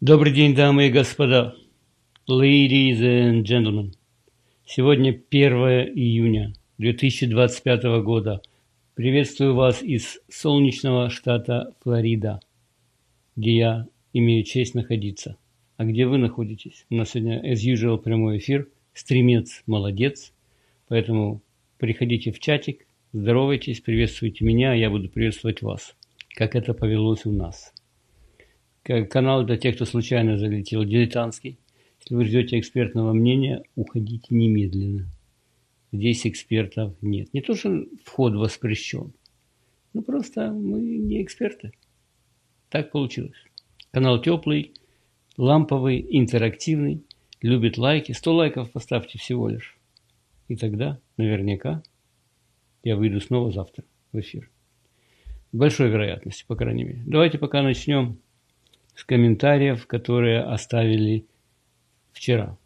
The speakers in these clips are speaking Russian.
Добрый день, дамы и господа, ladies and gentlemen. Сегодня 1 июня 2025 года. Приветствую вас из солнечного штата Флорида, где я имею честь находиться. А где вы находитесь? У нас сегодня, as usual, прямой эфир. Стримец молодец, поэтому приходите в чатик, здоровайтесь, приветствуйте меня, а я буду приветствовать вас, как это повелось у нас. Канал для тех, кто случайно залетел, дилетантский. Если вы ждете экспертного мнения, уходите немедленно. Здесь экспертов нет. Не то, что вход воспрещен, но просто мы не эксперты. Так получилось. Канал теплый, ламповый, интерактивный, любит лайки. 100 лайков поставьте всего лишь. И тогда, наверняка, я выйду снова завтра в эфир. С большой вероятностью, по крайней мере. Давайте пока начнем с комментариев, которые оставили вчера.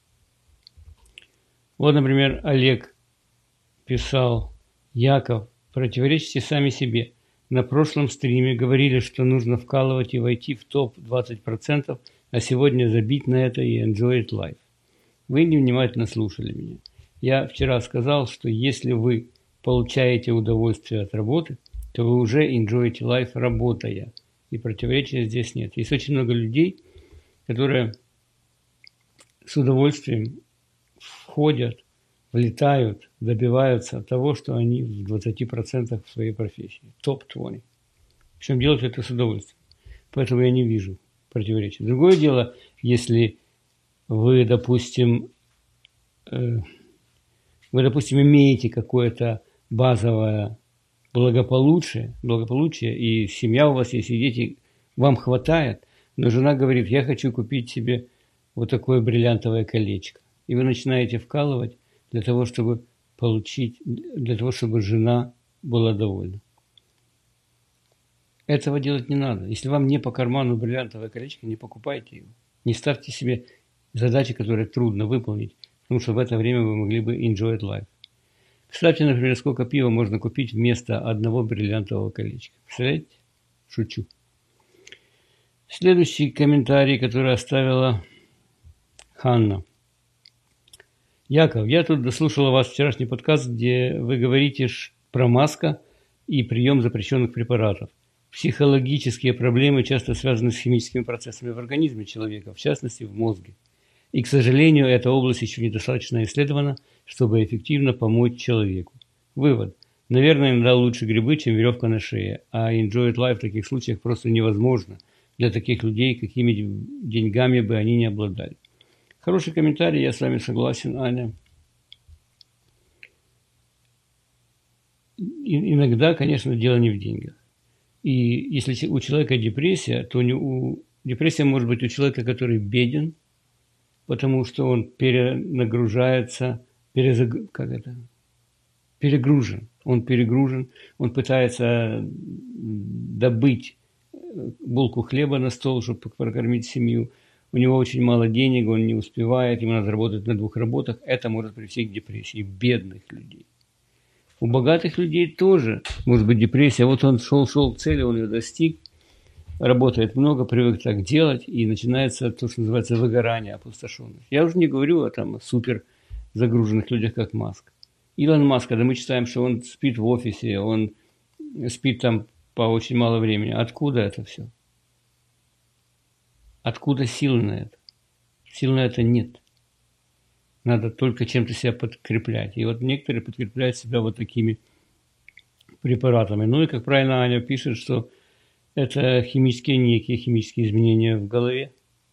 Вот, например, Олег писал: Яков, противоречите сами себе. На прошлом стриме говорили, что нужно вкалывать и войти в топ 20%, а сегодня забить на это и enjoy it life. Вы невнимательно слушали меня. Я вчера сказал, что если вы получаете удовольствие от работы, то вы уже enjoy life, работая. И противоречия здесь нет. Есть очень много людей, которые с удовольствием входят, влетают, добиваются того, что они в 20% в своей профессии. Топ-20. Причем делают это с удовольствием. Поэтому я не вижу противоречия. Другое дело, если вы, допустим, имеете какое-то базовое благополучие, и семья у вас есть, и дети, вам хватает, но жена говорит: я хочу купить себе вот такое бриллиантовое колечко. И вы начинаете вкалывать для того, чтобы жена была довольна. Этого делать не надо. Если вам не по карману бриллиантовое колечко, не покупайте его. Не ставьте себе задачи, которые трудно выполнить, потому что в это время вы могли бы enjoy life. Кстати, например, сколько пива можно купить вместо одного бриллиантового колечка. Представляете? Шучу. Следующий комментарий, который оставила Ханна. Яков, я тут дослушала ваш вчерашний подкаст, где вы говорите про маска и прием запрещенных препаратов. Психологические проблемы часто связаны с химическими процессами в организме человека, в частности в мозге. И, к сожалению, эта область еще недостаточно исследована, чтобы эффективно помочь человеку. Вывод. Наверное, иногда лучше грибы, чем веревка на шее, а enjoy life в таких случаях просто невозможно для таких людей, какими деньгами бы они ни обладали. Хороший комментарий, я с вами согласен, Аня. Иногда, конечно, дело не в деньгах. И если у человека депрессия, то депрессия может быть у человека, который беден, потому что он перенагружается, перегружен. Он перегружен, он пытается добыть булку хлеба на стол, чтобы прокормить семью. У него очень мало денег, он не успевает, ему надо работать на 2 работах. Это может привести к депрессии бедных людей. У богатых людей тоже может быть депрессия. Вот он шел к цели, он ее достиг, работает много, привык так делать, и начинается то, что называется выгорание, опустошенность. Я уже не говорю о супер загруженных людях, как Маск. Илон Маск, когда мы читаем, что он спит в офисе, он спит там по очень мало времени. Откуда это все? Откуда силы на это? Сил на это нет. Надо только чем-то себя подкреплять. И вот некоторые подкрепляют себя вот такими препаратами. Ну и, как правильно Аня пишет, что это некие химические изменения в голове.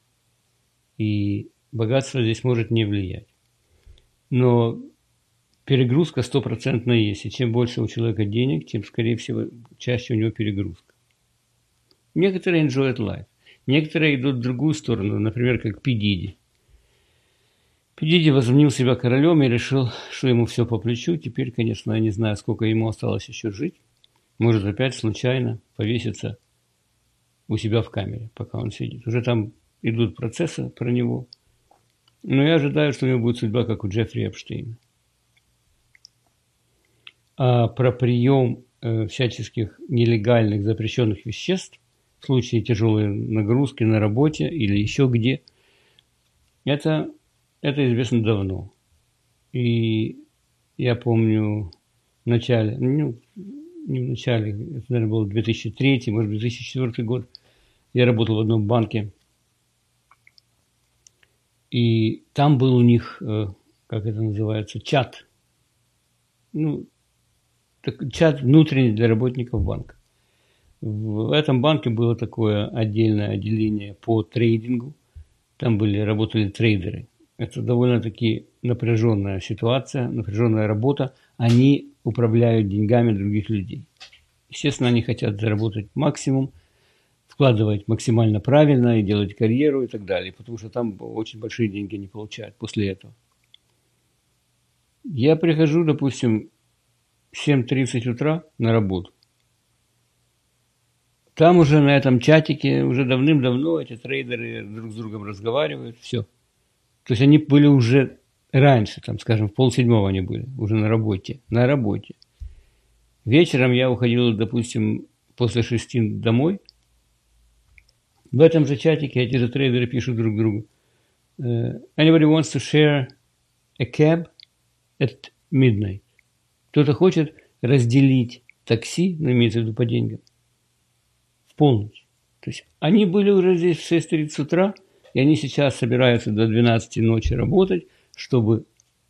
И богатство здесь может не влиять. Но перегрузка 100% есть. И чем больше у человека денег, тем, скорее всего, чаще у него перегрузка. Некоторые enjoy life. Некоторые идут в другую сторону, например, как Пи Диди. Пи Диди возомнил себя королем и решил, что ему все по плечу. Теперь, конечно, я не знаю, сколько ему осталось еще жить. Может опять случайно повеситься у себя в камере, пока он сидит. Уже там идут процессы про него. Но я ожидаю, что у него будет судьба, как у Джеффри Эпштейна. А про прием всяческих нелегальных запрещенных веществ в случае тяжелой нагрузки на работе или еще где. Это известно давно. И я помню в начале, ну, не в начале, это, наверное, был 2003, может быть, 2004 год. Я работал в одном банке. И там был у них, как это называется, чат. Ну, чат внутренний для работников банка. В этом банке было такое отдельное отделение по трейдингу. Там работали трейдеры. Это довольно-таки напряженная ситуация, напряженная работа. Они управляют деньгами других людей. Естественно, они хотят заработать максимум, вкладывать максимально правильно и делать карьеру и так далее, потому что там очень большие деньги они получают после этого. Я прихожу, допустим, в 7:30 утра на работу. Там уже на этом чатике уже давным-давно эти трейдеры друг с другом разговаривают, все. То есть они были уже раньше, там, скажем, в 6:30 они были, уже на работе. На работе. Вечером я уходил, допустим, после 6 домой. В этом же чатике эти же трейдеры пишут друг другу. Anybody wants to share a cab at midnight? Кто-то хочет разделить такси, ну, имеется в виду по деньгам, в полночь. То есть они были уже здесь в 6:30 утра, и они сейчас собираются до 12 ночи работать, чтобы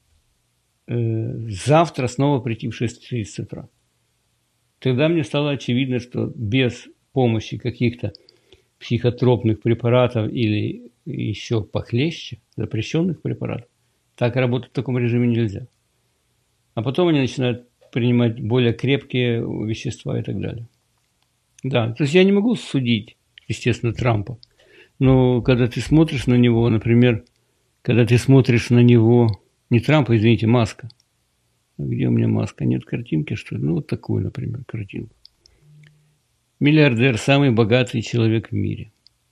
завтра снова прийти в 6:30 утра. Тогда мне стало очевидно, что без помощи каких-то психотропных препаратов или еще похлеще, запрещенных препаратов, так работать в таком режиме нельзя. А потом они начинают принимать более крепкие вещества и так далее. Да, то есть я не могу судить, естественно, Трампа. Но когда ты смотришь на него, например, когда ты смотришь на него, не Трампа, извините, Маска. Где у меня Маска? Нет картинки, что ли? Ну, вот такую, например, картинку. Миллиардер, самый богатый человек в мире.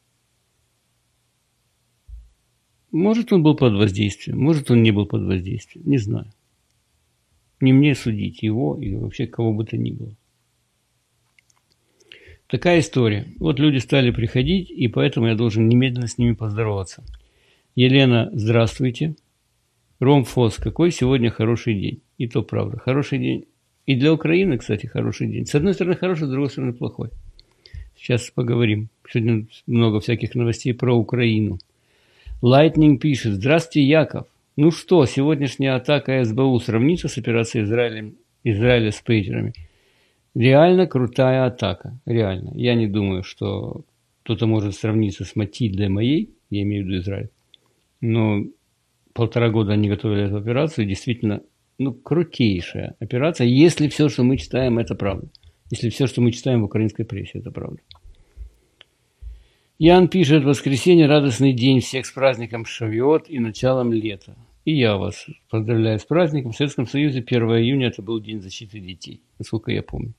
Может, он был под воздействием, может, он не был под воздействием, не знаю. Не мне судить его и вообще кого бы то ни было. Такая история. Вот люди стали приходить, и поэтому я должен немедленно с ними поздороваться. Елена, здравствуйте. Ромфос, какой сегодня хороший день. И то правда, хороший день. И для Украины, кстати, хороший день. С одной стороны хороший, с другой стороны плохой. Сейчас поговорим. Сегодня много всяких новостей про Украину. Lightning пишет. Здравствуйте, Яков. Ну что, сегодняшняя атака СБУ сравнится с операцией Израиля с пейджерами? Реально крутая атака. Реально. Я не думаю, что кто-то может сравниться с Матильдой моей, я имею в виду Израиль. Но 1,5 года они готовили эту операцию. Действительно, крутейшая операция, если все, что мы читаем, это правда. Если все, что мы читаем в украинской прессе, это правда. Ян пишет, воскресенье, радостный день, всех с праздником Шавиот и началом лета. И я вас поздравляю с праздником. В Советском Союзе 1 июня это был День защиты детей, насколько я помню.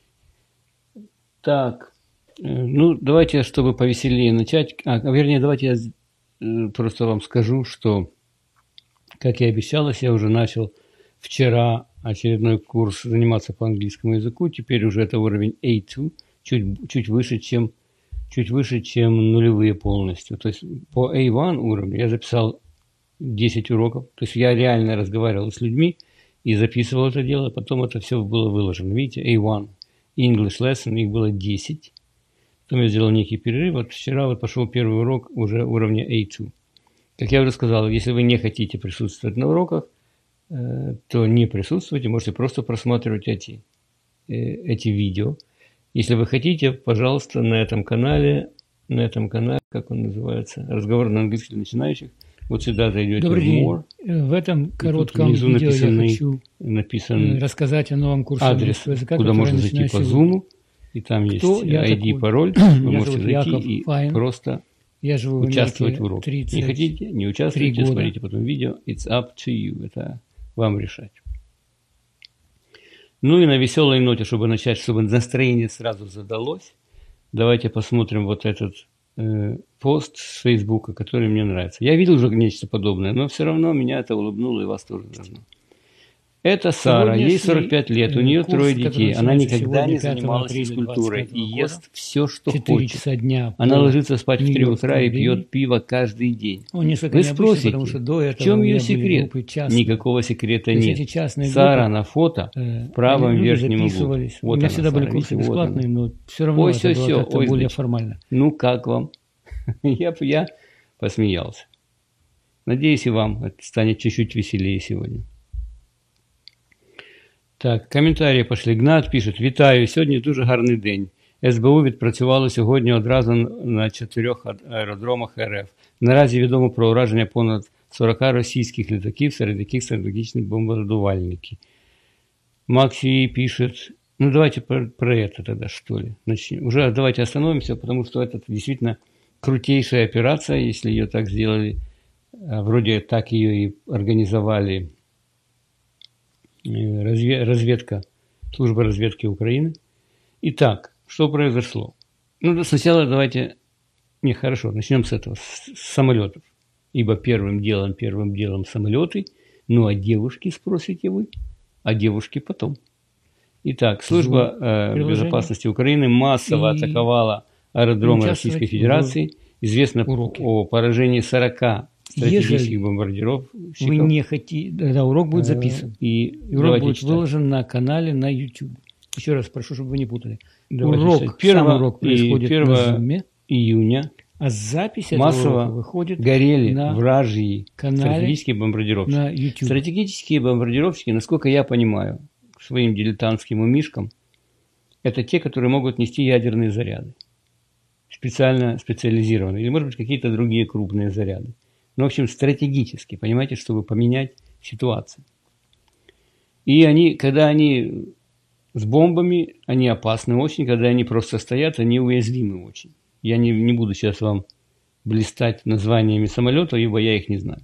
Так, давайте, чтобы повеселее начать, давайте я просто вам скажу, что, как и обещалось, я уже начал вчера очередной курс заниматься по английскому языку. Теперь уже это уровень A2, чуть выше, чем нулевые полностью. То есть по A1 уровню я записал 10 уроков. То есть я реально разговаривал с людьми и записывал это дело. Потом это все было выложено. Видите, A1 English lesson, их было 10. Потом я сделал некий перерыв. Вот вчера пошел первый урок уже уровня A2. Как я уже сказал, если вы не хотите присутствовать на уроках, то не присутствуйте, можете просто просматривать эти видео. Если вы хотите, пожалуйста, на этом канале, как он называется, разговор на английском для начинающих, вот сюда зайдете. Добрый день. В этом коротком видео я хочу рассказать о новом курсе английского языка, куда можно зайти по Zoom, и там есть ID, пароль, вы можете зайти и просто участвовать в уроке. Не хотите, не участвуйте, смотрите потом видео. It's up to you. Это вам решать. Ну и на веселой ноте, чтобы начать, чтобы настроение сразу задалось, давайте посмотрим вот этот пост с Фейсбука, который мне нравится. Я видел уже нечто подобное, но все равно меня это улыбнуло, и вас тоже должно. Это Сара, ей 45 лет, у нее 3 детей. Она никогда не занималась физкультурой и ест все, что хочет. Она ложится спать в 3 утра и пьет пиво каждый день. Вы спросите, в чем ее секрет? Никакого секрета нет. Сара на фото в правом верхнем углу. Вот у меня всегда были курсы бесплатные, но все равно это было как-то более формально. Ну, как вам? Я посмеялся. Надеюсь, и вам это станет чуть-чуть веселее сегодня. Так, коментарі пішли. Гнат пише: «Вітаю, сьогодні дуже гарний день. СБУ відпрацювало сьогодні одразу на 4 аеродромах РФ. Наразі відомо про ураження понад 40 російських літаків, серед яких стратегічні бомбардувальники». Максий пишет: ну давайте про это тогда, что ли, начнем. Уже давайте остановимся, потому что это действительно крутейшая операция, если ее так сделали. Вроде так ее и организовали разведка, служба разведки Украины. Итак, что произошло? Ну, сначала давайте... хорошо, начнем с этого, с самолетов. Ибо первым делом самолеты. Ну, а девушки, спросите вы? А девушки потом. Итак, служба безопасности Украины массово атаковала аэродромы Российской Федерации. Известно о поражении 40 стратегических бомбардировщиков. Вы не хотите... Да, урок будет записан. И урок будет выложен на канале на YouTube. Еще раз прошу, чтобы вы не путали. Сам урок происходит на Zoom. Июня. А запись массово этого выходит горели вражьи стратегические на бомбардировщики. YouTube. Стратегические бомбардировщики, насколько я понимаю, своим дилетантским умишкам, это те, которые могут нести ядерные заряды. Специализированные. Или, может быть, какие-то другие крупные заряды. Ну, в общем, стратегически, понимаете, чтобы поменять ситуацию. И когда они с бомбами, они опасны очень, когда они просто стоят, они уязвимы очень. Я не буду сейчас вам блистать названиями самолетов, ибо я их не знаю.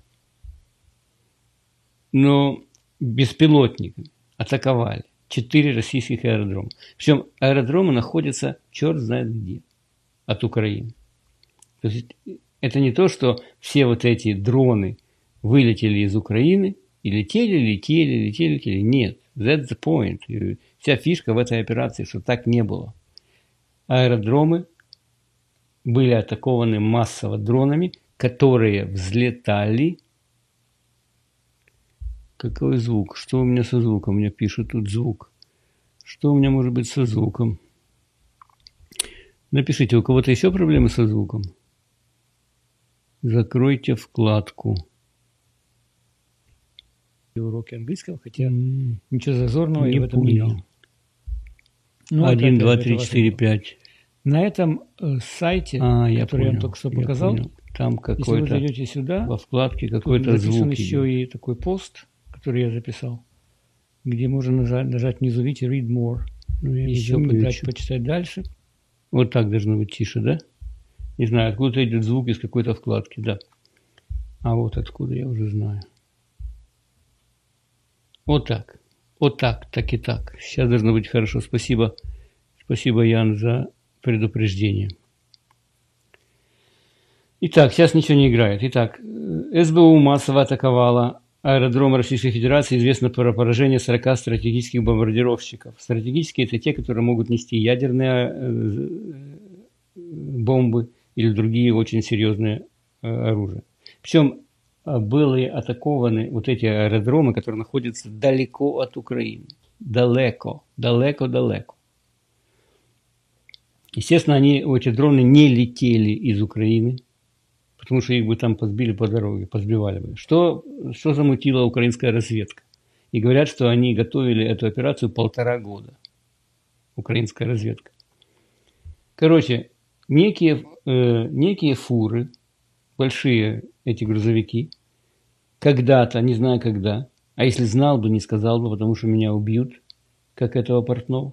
Но беспилотниками атаковали 4 российских аэродрома. Причем аэродромы находятся черт знает где от Украины. То есть это не то, что все вот эти дроны вылетели из Украины и летели. Нет, that's the point. И вся фишка в этой операции, что так не было. Аэродромы были атакованы массово дронами, которые взлетали. Какой звук? Что у меня со звуком? Мне пишут тут звук. Что у меня может быть со звуком? Напишите, у кого-то еще проблемы со звуком? Закройте вкладку. Уроки английского, хотя ничего зазорного не я в этом понял. не вижу. 1, 2, 3, 4, 5. На этом сайте, который я вам только что показал, там какой-то, если вы зайдете сюда, во вкладке какой-то звук еще и такой пост, который я записал, где можно нажать внизу, видите, read more. Ну, еще почитать дальше. Вот так должно быть тише, да? Не знаю, откуда идет звук из какой-то вкладки, да. А вот откуда, я уже знаю. Вот так, так и так. Сейчас должно быть хорошо. Спасибо, Ян, за предупреждение. Итак, сейчас ничего не играет. Итак, СБУ массово атаковала аэродром Российской Федерации. Известно про поражение 40 стратегических бомбардировщиков. Стратегические – это те, которые могут нести ядерные бомбы или другие очень серьезные оружия. Причем были атакованы вот эти аэродромы, которые находятся далеко от Украины. Далеко. Естественно, эти дроны не летели из Украины, потому что их бы там подбили по дороге, позбивали бы. Что замутила украинская разведка? И говорят, что они готовили эту операцию 1,5 года. Украинская разведка. Короче, некие фуры, большие эти грузовики, когда-то, не знаю когда, а если знал бы, не сказал бы, потому что меня убьют, как этого Портнова,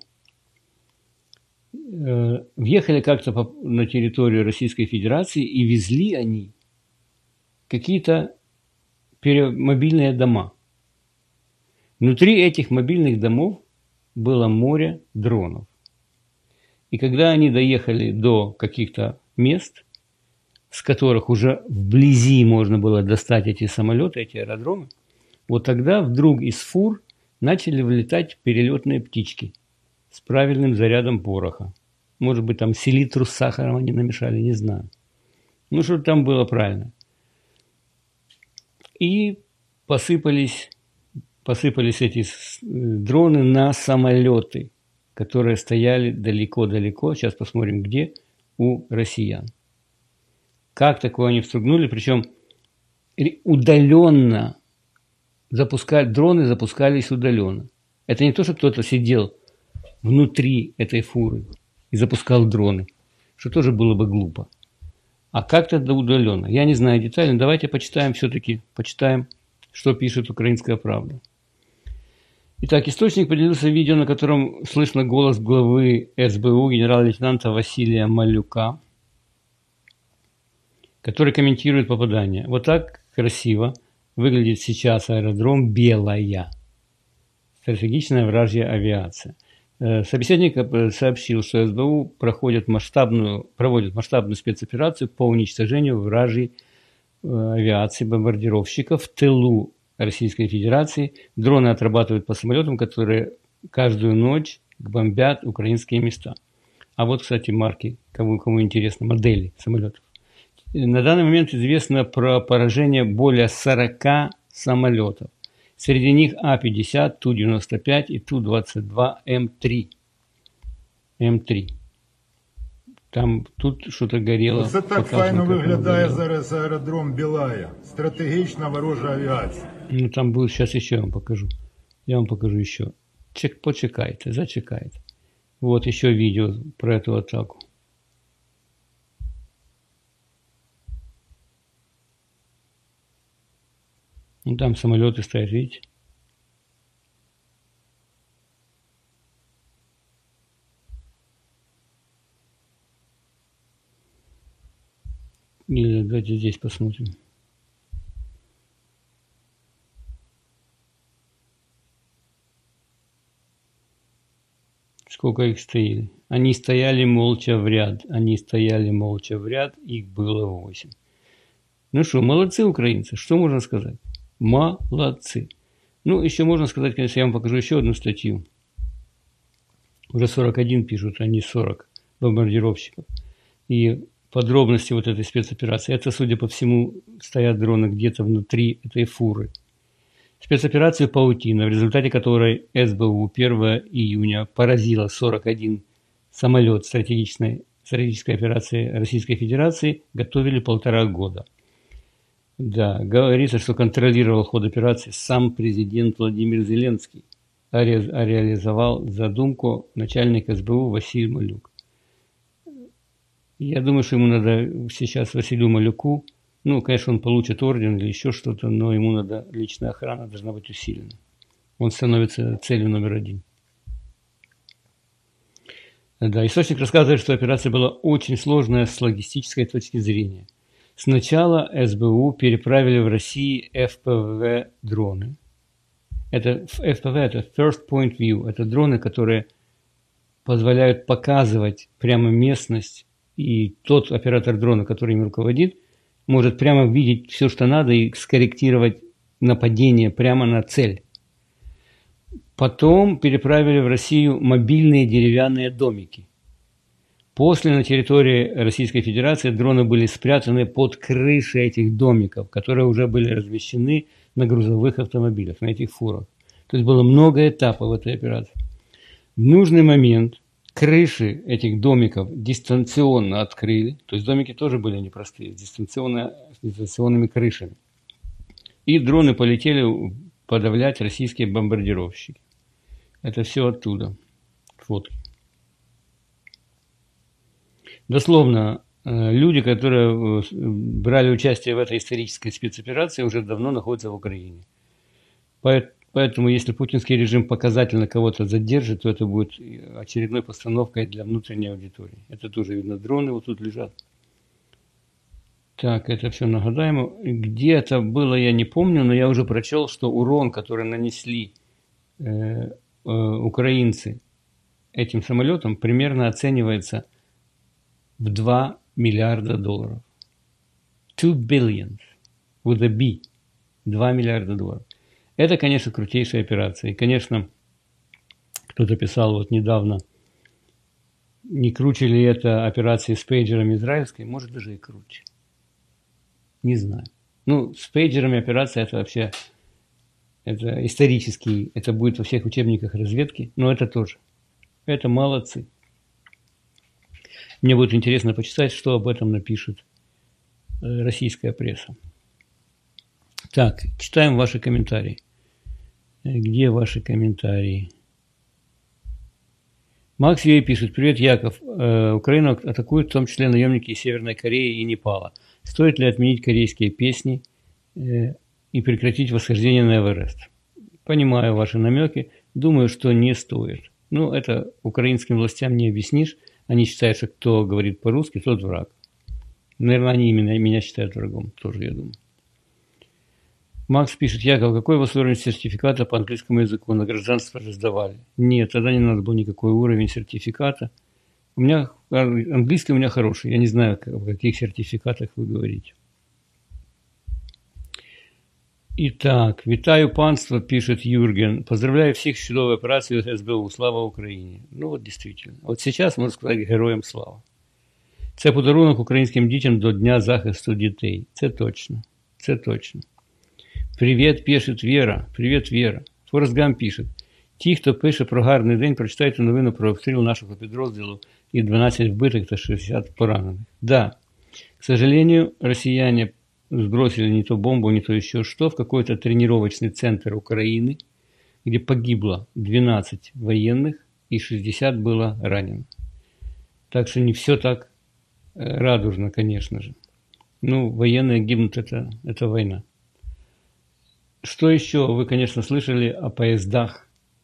въехали как-то на территорию Российской Федерации и везли они какие-то мобильные дома. Внутри этих мобильных домов было море дронов. И когда они доехали до каких-то мест, с которых уже вблизи можно было достать эти самолеты, эти аэродромы, вот тогда вдруг из фур начали вылетать перелетные птички с правильным зарядом пороха. Может быть, там селитру с сахаром они намешали, не знаю. Ну, что там было правильно. И посыпались эти дроны на самолеты, которые стояли далеко-далеко, сейчас посмотрим где, у россиян. Как такое они встругнули, причем удаленно дроны запускались удаленно. Это не то, что кто-то сидел внутри этой фуры и запускал дроны, что тоже было бы глупо. А как-то удаленно. Я не знаю детально, давайте почитаем все-таки, что пишет «Украинская правда». Итак, источник поделился видео, на котором слышно голос главы СБУ генерал-лейтенанта Василия Малюка, который комментирует попадание. Вот так красиво выглядит сейчас аэродром Белая. Стратегичная вражья авиация. Собеседник сообщил, что СБУ проводит масштабную спецоперацию по уничтожению вражьей авиации бомбардировщиков в тылу Российской Федерации. Дроны отрабатывают по самолетам, которые каждую ночь бомбят украинские места. А вот, кстати, марки, кому интересно, модели самолетов. На данный момент известно про поражение более 40 самолетов. Среди них А-50, Ту-95 и Ту-22М3. Тут что-то горело. Це так файно виглядає зараз аеродром Білая. Стратегічна ворожа авіація. Ну там будет, сейчас еще я вам покажу. Я вам покажу еще. Почекайте, зачекайте. Вот еще видео про эту атаку. Ну, там самолеты стоят, видите? Или давайте здесь посмотрим. Сколько их стояли? Они стояли молча в ряд. Их было 8. Ну что, молодцы украинцы. Что можно сказать? Молодцы. Ну, еще можно сказать, конечно, я вам покажу еще одну статью. Уже 41 пишут, а не 40 бомбардировщиков. И подробности вот этой спецоперации. Это, судя по всему, стоят дроны где-то внутри этой фуры. Спецоперацию «Паутина», в результате которой СБУ 1 июня поразила 41 самолет стратегической операции Российской Федерации, готовили 1,5 года. Да, говорится, что контролировал ход операции сам президент Владимир Зеленский, а реализовал задумку начальник СБУ Василий Малюк. Я думаю, что ему надо сейчас Василию Малюку, ну, конечно, он получит орден или еще что-то, но ему надо, личная охрана должна быть усилена. Он становится целью номер 1. Да, источник рассказывает, что операция была очень сложная с логистической точки зрения. Сначала СБУ переправили в Россию FPV-дроны. Это FPV – это First Point View. Это дроны, которые позволяют показывать прямо местность, и тот оператор дрона, который им руководит, может прямо видеть все, что надо, и скорректировать нападение прямо на цель. Потом переправили в Россию мобильные деревянные домики. После на территории Российской Федерации дроны были спрятаны под крышей этих домиков, которые уже были размещены на грузовых автомобилях, на этих фурах. То есть было много этапов этой операции. В нужный момент крыши этих домиков дистанционно открыли, то есть домики тоже были непростые, с дистанционными крышами. И дроны полетели подавлять российские бомбардировщики. Это все оттуда. Фотки. Дословно, люди, которые брали участие в этой исторической спецоперации, уже давно находятся в Украине. Поэтому, если путинский режим показательно кого-то задержит, то это будет очередной постановкой для внутренней аудитории. Это тоже видно, дроны вот тут лежат. Так, это все нагадаемо. Где это было, я не помню, но я уже прочел, что урон, который нанесли украинцы этим самолетам, примерно оценивается в $2 миллиарда. 2 billion with a B. $2 миллиарда. Это, конечно, крутейшая операция. И, конечно, кто-то писал вот недавно, не круче ли это операции с пейджерами израильской? Может, даже и круче. Не знаю. Ну, с пейджерами операция это вообще, это исторический, это будет во всех учебниках разведки, но это тоже. Это молодцы. Мне будет интересно почитать, что об этом напишет российская пресса. Так, читаем ваши комментарии. Где ваши комментарии? Макс Юэй пишет: привет, Яков. Украину атакуют в том числе наемники из Северной Кореи и Непала. Стоит ли отменить корейские песни и прекратить восхождение на Эверест? Понимаю ваши намеки. Думаю, что не стоит. Ну, это украинским властям не объяснишь. Они считают, что кто говорит по-русски, тот враг. Наверное, они именно меня считают врагом. Тоже, я думаю. Макс пишет: Яков, какой у вас уровень сертификата по английскому языку? На гражданство же сдавали. Нет, тогда не надо было никакой уровень сертификата. У меня английский у меня хороший. Я не знаю, о каких сертификатах вы говорите. Итак, вітаю панство, пишет Юрген. Поздравляю всех с чудовой операцией СБУ. Слава Украине. Ну вот действительно. Вот сейчас можно сказать героям слава. Це подарунок українським дітям до Дня захисту дітей. Це точно. Це точно. Привіт, пишет Віра. Привіт, Віра. Форест Гамп пишет: ті, хто пише про гарний день, прочитайте новину про обстріл нашого підрозділу і 12 вбитих та 60 поранених. Да, к сожалению, россияне сбросили не то бомбу, не то еще что в какой-то тренировочный центр Украины, где погибло 12 военных и 60 было ранено. Так что не все так радужно, конечно же. Ну, военные гибнут, это война. Что еще? Вы, конечно, слышали о поездах.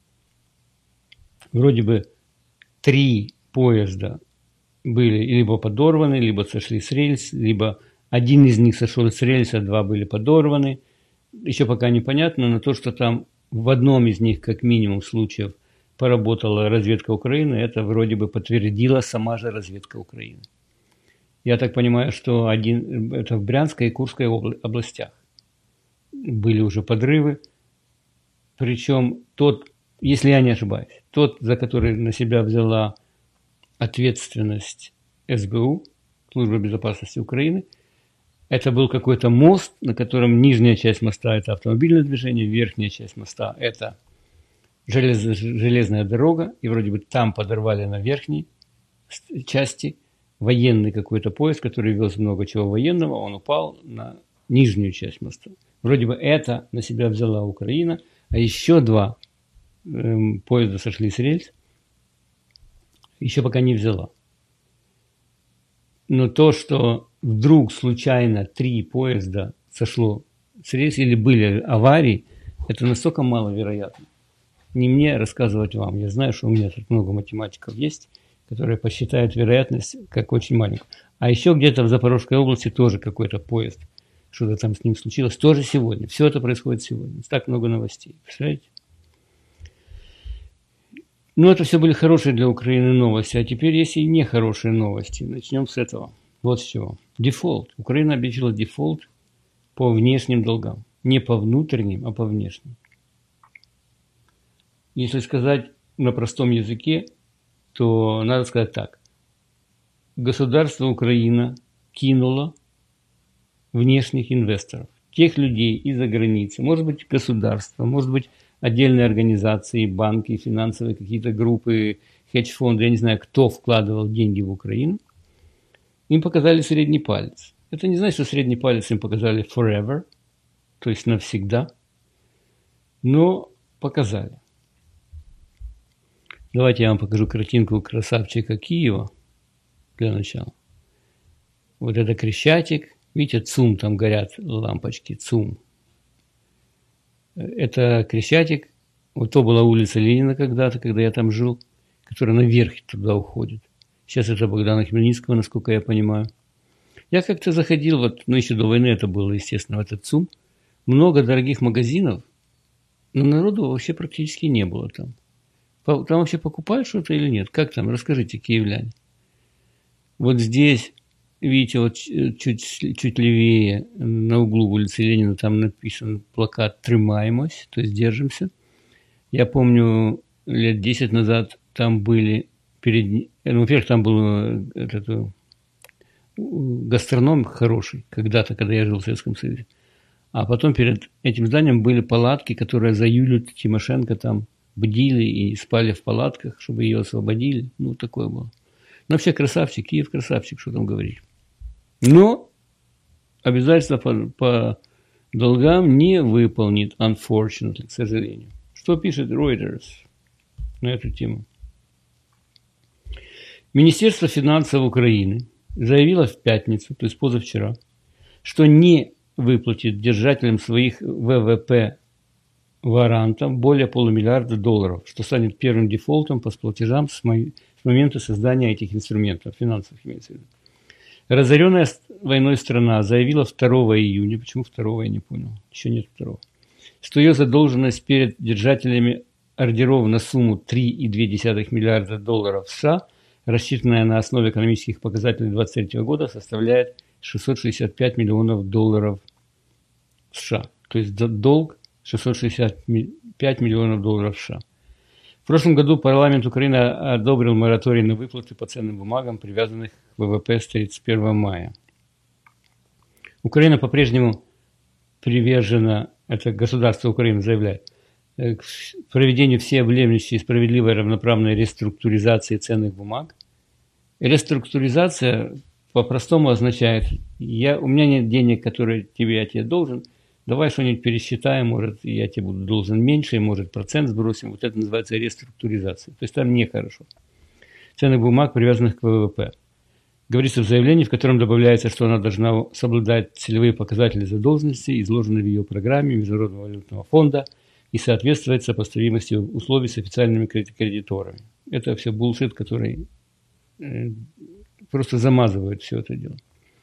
Вроде бы 3 поезда были либо подорваны, либо сошли с рельс, либо один из них сошел с рельса, 2 были подорваны. Еще пока непонятно, но то, что там в одном из них, как минимум, случаев поработала разведка Украины, это вроде бы подтвердила сама же разведка Украины. Я так понимаю, что это в Брянской и Курской областях были уже подрывы. Причем тот, если я не ошибаюсь, тот, за который на себя взяла ответственность СБУ, Служба безопасности Украины, это был какой-то мост, на котором нижняя часть моста – это автомобильное движение, верхняя часть моста – это железная дорога, и вроде бы там подорвали на верхней части военный какой-то поезд, который вез много чего военного, он упал на нижнюю часть моста. Вроде бы это на себя взяла Украина, а еще 2 поезда сошли с рельс, еще пока не взяла. Но то, что вдруг случайно 3 поезда сошло с рельс или были аварии, это настолько маловероятно. Не мне рассказывать вам. Я знаю, что у меня тут много математиков есть, которые посчитают вероятность как очень маленькую. А еще где-то в Запорожской области тоже какой-то поезд, что-то там с ним случилось, тоже сегодня. Все это происходит сегодня. Так много новостей. Представляете? Ну, это все были хорошие для Украины новости. А теперь есть и нехорошие новости. Начнем с этого. Вот с чего. Дефолт. Украина объявила дефолт по внешним долгам. Не по внутренним, а по внешним. Если сказать на простом языке, то надо сказать так. Государство Украина кинуло внешних инвесторов. Тех людей из-за границы. Может быть, государство, может быть, отдельные организации, банки, финансовые какие-то группы, хедж-фонды. Я не знаю, кто вкладывал деньги в Украину. Им показали средний палец. Это не значит, что средний палец им показали forever, то есть навсегда. Но показали. Давайте я вам покажу картинку красавчика Киева для начала. Вот это Крещатик. Видите, ЦУМ, там горят лампочки, ЦУМ. Это Крещатик. Вот то была улица Ленина когда-то, когда я там жил, которая наверх туда уходит. Сейчас это Богдана Хмельницкого, насколько я понимаю. Я как-то заходил, вот, ну еще до войны это было, естественно, в этот ЦУМ. Много дорогих магазинов, но народу вообще практически не было там. Там вообще покупают что-то или нет? Как там? Расскажите, киевляне. Вот здесь видите, вот чуть левее, на углу улицы Ленина, там написан плакат «Тримаемось», то есть «Держимся». Я помню, лет 10 назад там были во-первых, там был гастроном хороший, когда-то, когда я жил в Советском Союзе. А потом перед этим зданием были палатки, которые за Юлию Тимошенко там бдили и спали в палатках, чтобы ее освободили. Ну, такое было. Но вообще красавчик, Киев красавчик, что там говорить. Но обязательства по долгам не выполнит, unfortunately, к сожалению. Что пишет Reuters на эту тему? Министерство финансов Украины заявило в пятницу, то есть позавчера, что не выплатит держателям своих ВВП варантам более $500 миллиарда, что станет первым дефолтом по платежам с момента создания этих инструментов, финансовых имеется в виду. Разоренная войной страна заявила 2 июня, почему 2 я не понял, еще нет 2, что ее задолженность перед держателями ордеров на сумму $3,2 миллиарда США, рассчитанная на основе экономических показателей 2023 года, составляет $665 миллионов США. То есть долг $665 миллионов США. В прошлом году парламент Украины одобрил мораторий на выплаты по ценным бумагам, привязанных к ВВП с 31 мая. Украина по-прежнему привержена, это государство Украины заявляет, к проведению всеобъемлющей справедливой равноправной реструктуризации ценных бумаг. Реструктуризация по-простому означает, у меня нет денег, которые я тебе должен, давай что-нибудь пересчитаем, может, я тебе буду должен меньше, может, процент сбросим. Вот это называется реструктуризация. То есть там нехорошо. Ценных бумаг, привязанных к ВВП. Говорится в заявлении, в котором добавляется, что она должна соблюдать целевые показатели задолженности, изложенные в ее программе Международного валютного фонда, и соответствовать сопоставимости условий с официальными кредиторами. Это все булшит, который просто замазывает все это дело.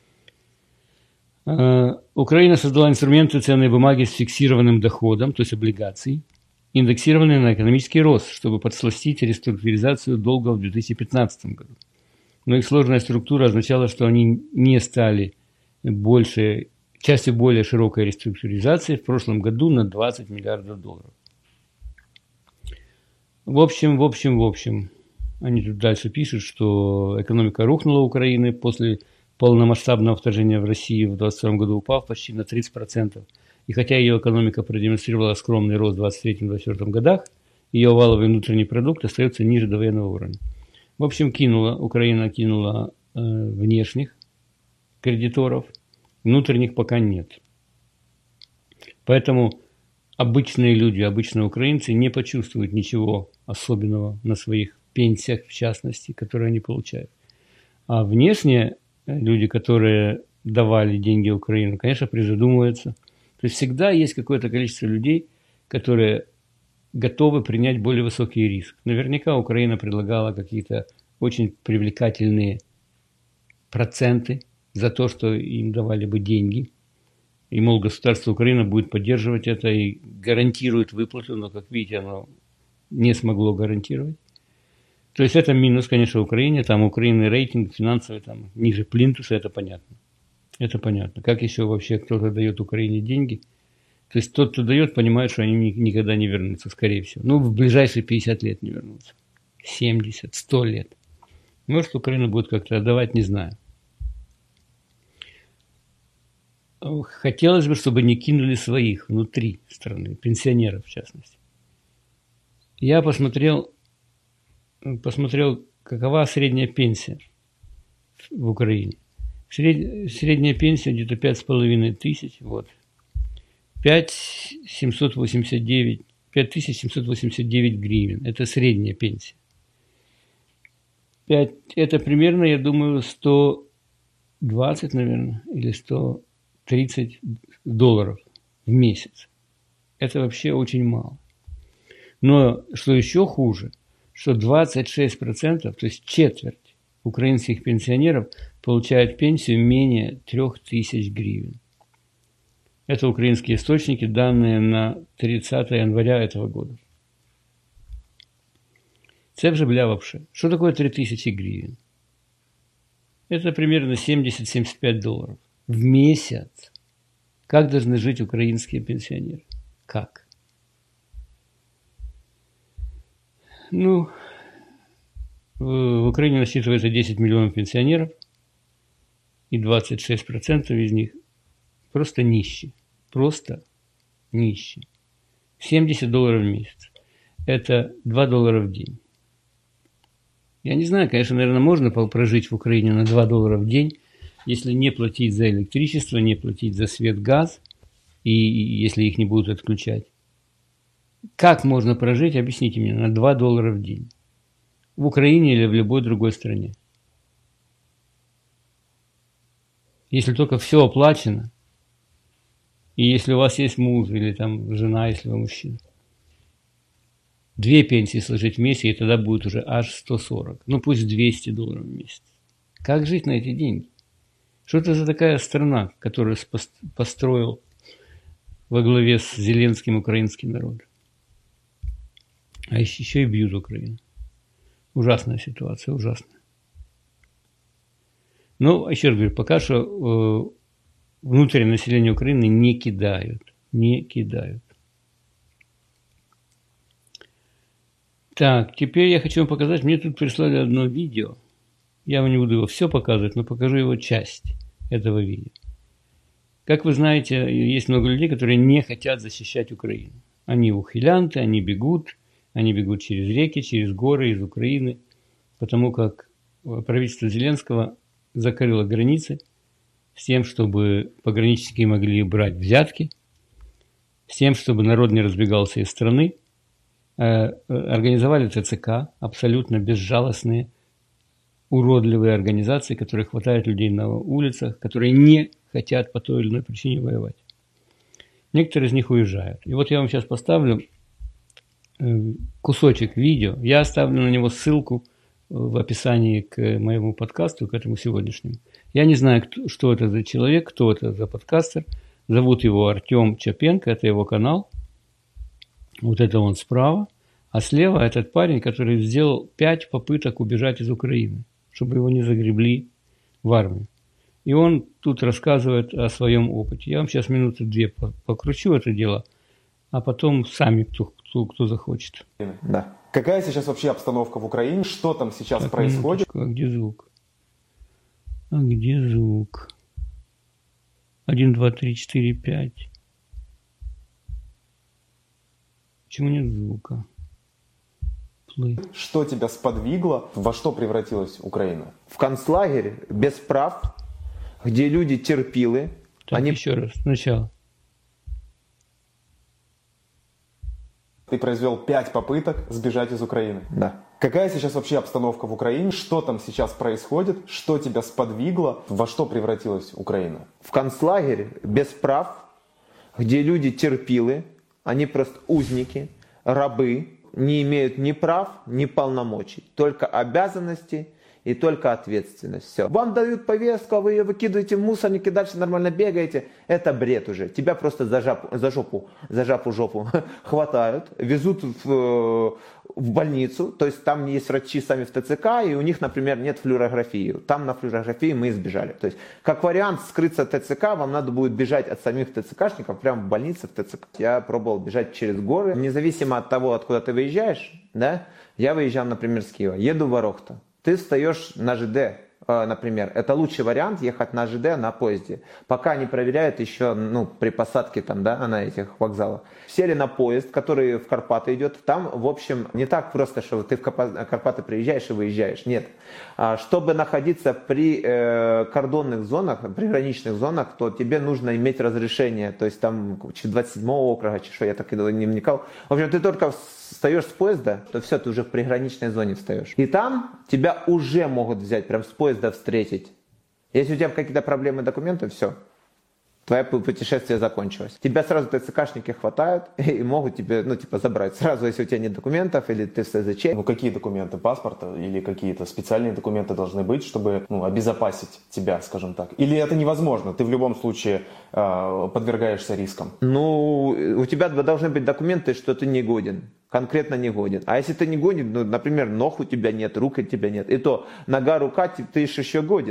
Украина создала инструменты ценной бумаги с фиксированным доходом, то есть облигаций, индексированные на экономический рост, чтобы подсластить реструктуризацию долга в 2015 году. Но их сложная структура означала, что они не стали частью более широкой реструктуризации в прошлом году на $20 миллиардов. В общем, они тут дальше пишут, что экономика рухнула Украины после полномасштабного вторжения в Россию в 2022 году, упав почти на 30%. И хотя ее экономика продемонстрировала скромный рост в 2023-2024 годах, ее валовый внутренний продукт остается ниже довоенного уровня. В общем, Украина кинула внешних кредиторов, внутренних пока нет. Поэтому обычные люди, обычные украинцы не почувствуют ничего особенного на своих пенсиях, в частности, которые они получают. А внешние люди, которые давали деньги Украине, конечно, призадумываются. То есть всегда есть какое-то количество людей, которые готовы принять более высокий риск. Наверняка Украина предлагала какие-то очень привлекательные проценты за то, что им давали бы деньги. И, мол, государство Украины будет поддерживать это и гарантирует выплату, но, как видите, оно не смогло гарантировать. То есть это минус, конечно, Украине. Там у Украины рейтинг финансовый там ниже плинтуса, это понятно. Это понятно. Как еще вообще кто-то дает Украине деньги? То есть тот, кто дает, понимает, что они никогда не вернутся, скорее всего. Ну, в ближайшие 50 лет не вернутся. 70, 100 лет. Может, Украина будет как-то отдавать, не знаю. Хотелось бы, чтобы не кинули своих внутри страны, пенсионеров в частности. Я посмотрел, какова средняя пенсия в Украине. Средняя пенсия где-то 5500, вот. 5789 гривен. Это средняя пенсия. Это примерно, я думаю, 120, наверное, или 130 долларов в месяц. Это вообще очень мало. Но что еще хуже, что 26%, то есть четверть украинских пенсионеров получают пенсию менее 3000 гривен. Это украинские источники, данные на 30 января этого года. Це вже бля вообще. Что такое 3000 гривен? Это примерно $70-75 в месяц. Как должны жить украинские пенсионеры? Как? Ну, в Украине насчитывается 10 миллионов пенсионеров, и 26% из них просто нищие. Просто нищие. $70 в месяц. Это $2 в день. Я не знаю, конечно, наверное, можно прожить в Украине на $2 в день, если не платить за электричество, не платить за свет, газ, и если их не будут отключать. Как можно прожить, объясните мне, на $2 в день? В Украине или в любой другой стране? Если только все оплачено, и если у вас есть муж или там жена, если вы мужчина. 2 пенсии сложить вместе, и тогда будет уже аж 140. Ну пусть $200 в месяц. Как жить на эти деньги? Что это за такая страна, которую построил во главе с Зеленским украинский народ? А еще и бьют Украину. Ужасная ситуация, ужасная. Но, еще раз говорю, пока что внутреннее население Украины не кидают. Не кидают. Так, теперь я хочу вам показать, мне тут прислали одно видео. Я не буду его все показывать, но покажу его часть этого видео. Как вы знаете, есть много людей, которые не хотят защищать Украину. Они ухилянты, они бегут через реки, через горы из Украины, потому как правительство Зеленского закрыло границы с тем, чтобы пограничники могли брать взятки, с тем, чтобы народ не разбегался из страны. Организовали ТЦК, абсолютно безжалостные, уродливые организации, которые хватают людей на улицах, которые не хотят по той или иной причине воевать. Некоторые из них уезжают. И вот я вам сейчас поставлю кусочек видео. Я оставлю на него ссылку в описании к моему подкасту, к этому сегодняшнему. Я не знаю, что это за человек, кто это за подкастер. Зовут его Артем Чапенко, это его канал. Вот это он справа. А слева этот парень, который сделал 5 попыток убежать из Украины, чтобы его не загребли в армию. И он тут рассказывает о своем опыте. Я вам сейчас минуты 2 покручу это дело, а потом сами, кто захочет. Да. Какая сейчас вообще обстановка в Украине? Что там сейчас так, происходит? А где звук? А где звук? 1, 2, 3, 4, 5. Почему нет звука? Что тебя сподвигло? Во что превратилась Украина? В концлагерь без прав, где люди терпилы. Так, они... еще раз, сначала. Ты произвел 5 попыток сбежать из Украины. Да. Какая сейчас вообще обстановка в Украине? Что там сейчас происходит? Что тебя сподвигло? Во что превратилась Украина? В концлагерь без прав, где люди терпилы. Они просто узники, рабы, не имеют ни прав, ни полномочий. Только обязанности и только ответственность. Все. Вам дают повестку, а вы ее выкидываете в мусорник и дальше нормально бегаете. Это бред уже. Тебя просто за жопу хватают, везут в больницу. То есть там есть врачи сами в ТЦК, и у них, например, нет флюорографии. Там на флюорографии мы избежали. То есть, как вариант скрыться от ТЦК, вам надо будет бежать от самих ТЦКшников прямо в больнице в ТЦК. Я пробовал бежать через горы. Независимо от того, откуда ты выезжаешь, да, я выезжал, например, с Киева, еду в Ворохту. Ты встаешь на ЖД, например. Это лучший вариант ехать на ЖД на поезде. Пока не проверяют еще, при посадке там, да, на этих вокзалах. Сели на поезд, который в Карпаты идет. Там, в общем, не так просто, что ты в Карпаты приезжаешь и выезжаешь. Нет. Чтобы находиться при кордонных зонах, приграничных зонах, то тебе нужно иметь разрешение. То есть там 27-го округа, что я так и не вникал. В общем, ты только встаешь с поезда, то все, ты уже в приграничной зоне встаешь. И там тебя уже могут взять, прям с поезда встретить. Если у тебя какие-то проблемы документов, все. Твое путешествие закончилось. Тебя сразу ТЦКшники хватают и могут тебе, забрать. Сразу, если у тебя нет документов или ты в СЗЧ. Какие документы? Паспорта или какие-то специальные документы должны быть, чтобы обезопасить тебя, скажем так? Или это невозможно? Ты в любом случае подвергаешься рискам? У тебя должны быть документы, что ты не годен. Конкретно не годен. А если ты не годен, например, ног у тебя нет, рук у тебя нет. И то нога, рука, ты еще годен.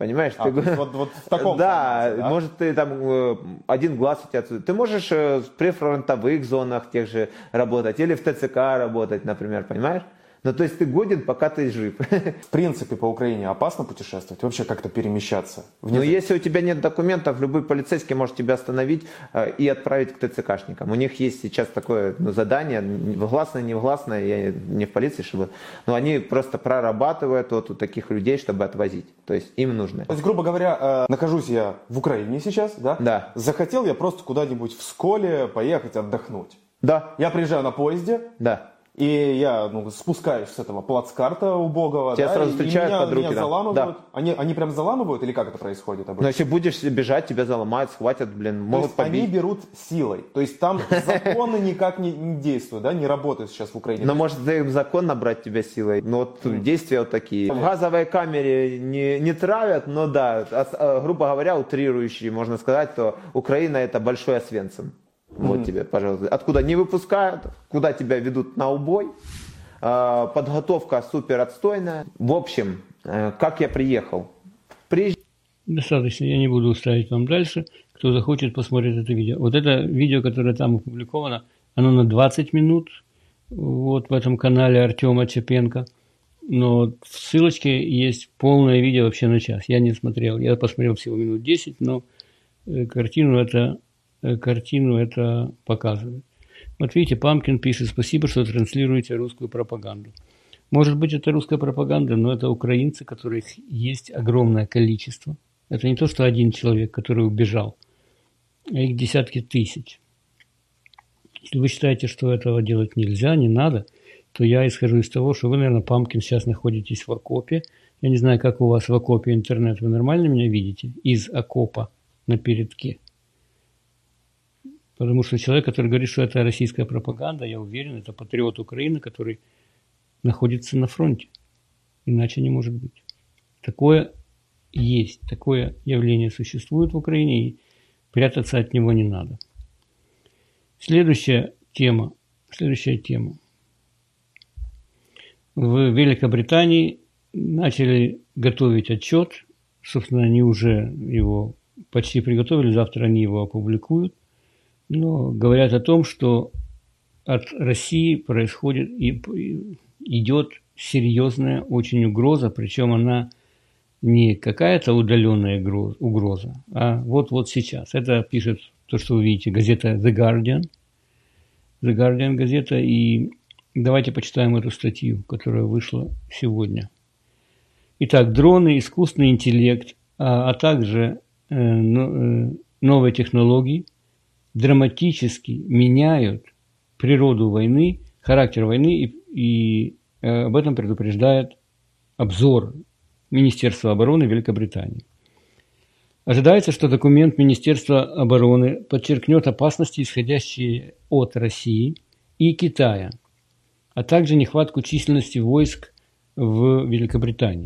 Понимаешь? Ты... Вот в таком формате, да? Может, ты там один глаз у тебя... Ты можешь в прифронтовых зонах тех же работать или в ТЦК работать, например, понимаешь? Ну, то есть ты годен, пока ты жив. В принципе, по Украине опасно путешествовать? Вообще как-то перемещаться? Но если у тебя нет документов, любой полицейский может тебя остановить и отправить к ТЦКшникам. У них есть сейчас такое задание, гласное, негласное, я не в полиции, чтобы... Но они просто прорабатывают вот у таких людей, чтобы отвозить. То есть им нужно. То есть, грубо говоря, нахожусь я в Украине сейчас, да? Да. Захотел я просто куда-нибудь в Сколе поехать отдохнуть. Да. Я приезжаю на поезде. Да. И я спускаюсь с этого плацкарта убогого. Тебя сразу встречают под руки. Меня заламывают. Да. Они прям заламывают или как это происходит обычно? Но если будешь бежать, тебя заломают, схватят, могут побить. Они берут силой. То есть там законы никак не действуют, да, не работают сейчас в Украине. Но может им закон набрать тебя силой. Но вот действия вот такие. В газовой камере не травят, но да, грубо говоря, утрирующие, можно сказать, то Украина это большой Освенцим. Вот тебе, пожалуйста. Откуда не выпускают, куда тебя ведут на убой. Подготовка супер отстойная. В общем, как я приехал? Достаточно, я не буду ставить вам дальше. Кто захочет, посмотрит это видео. Вот это видео, которое там опубликовано, оно на 20 минут. Вот в этом канале Артема Чепенко. Но в ссылочке есть полное видео вообще на час. Я не смотрел. Я посмотрел всего минут 10, но картину это показывает. Вот видите, Памкин пишет: спасибо, что транслируете русскую пропаганду. Может быть, это русская пропаганда, но это украинцы, которых есть огромное количество. Это не то, что один человек, который убежал, а их десятки тысяч. Если вы считаете, что этого делать нельзя, не надо, то я исхожу из того, что вы, наверное, Памкин, сейчас находитесь в окопе. Я не знаю, как у вас в окопе интернет. Вы нормально меня видите? Из окопа на передке. Потому что человек, который говорит, что это российская пропаганда, я уверен, это патриот Украины, который находится на фронте. Иначе не может быть. Такое есть, такое явление существует в Украине, и прятаться от него не надо. Следующая тема. В Великобритании начали готовить отчет. Собственно, они уже его почти приготовили, завтра они его опубликуют. Но говорят о том, что от России происходит и идет серьезная очень угроза, причем она не какая-то удаленная угроза, а вот сейчас. Это пишет то, что вы видите, газета The Guardian. The Guardian газета, и давайте почитаем эту статью, которая вышла сегодня. Итак, дроны, искусственный интеллект, а также новые технологии драматически меняют природу войны, характер войны, и об этом предупреждает обзор Министерства обороны Великобритании. Ожидается, что документ Министерства обороны подчеркнет опасности, исходящие от России и Китая, а также нехватку численности войск в Великобритании.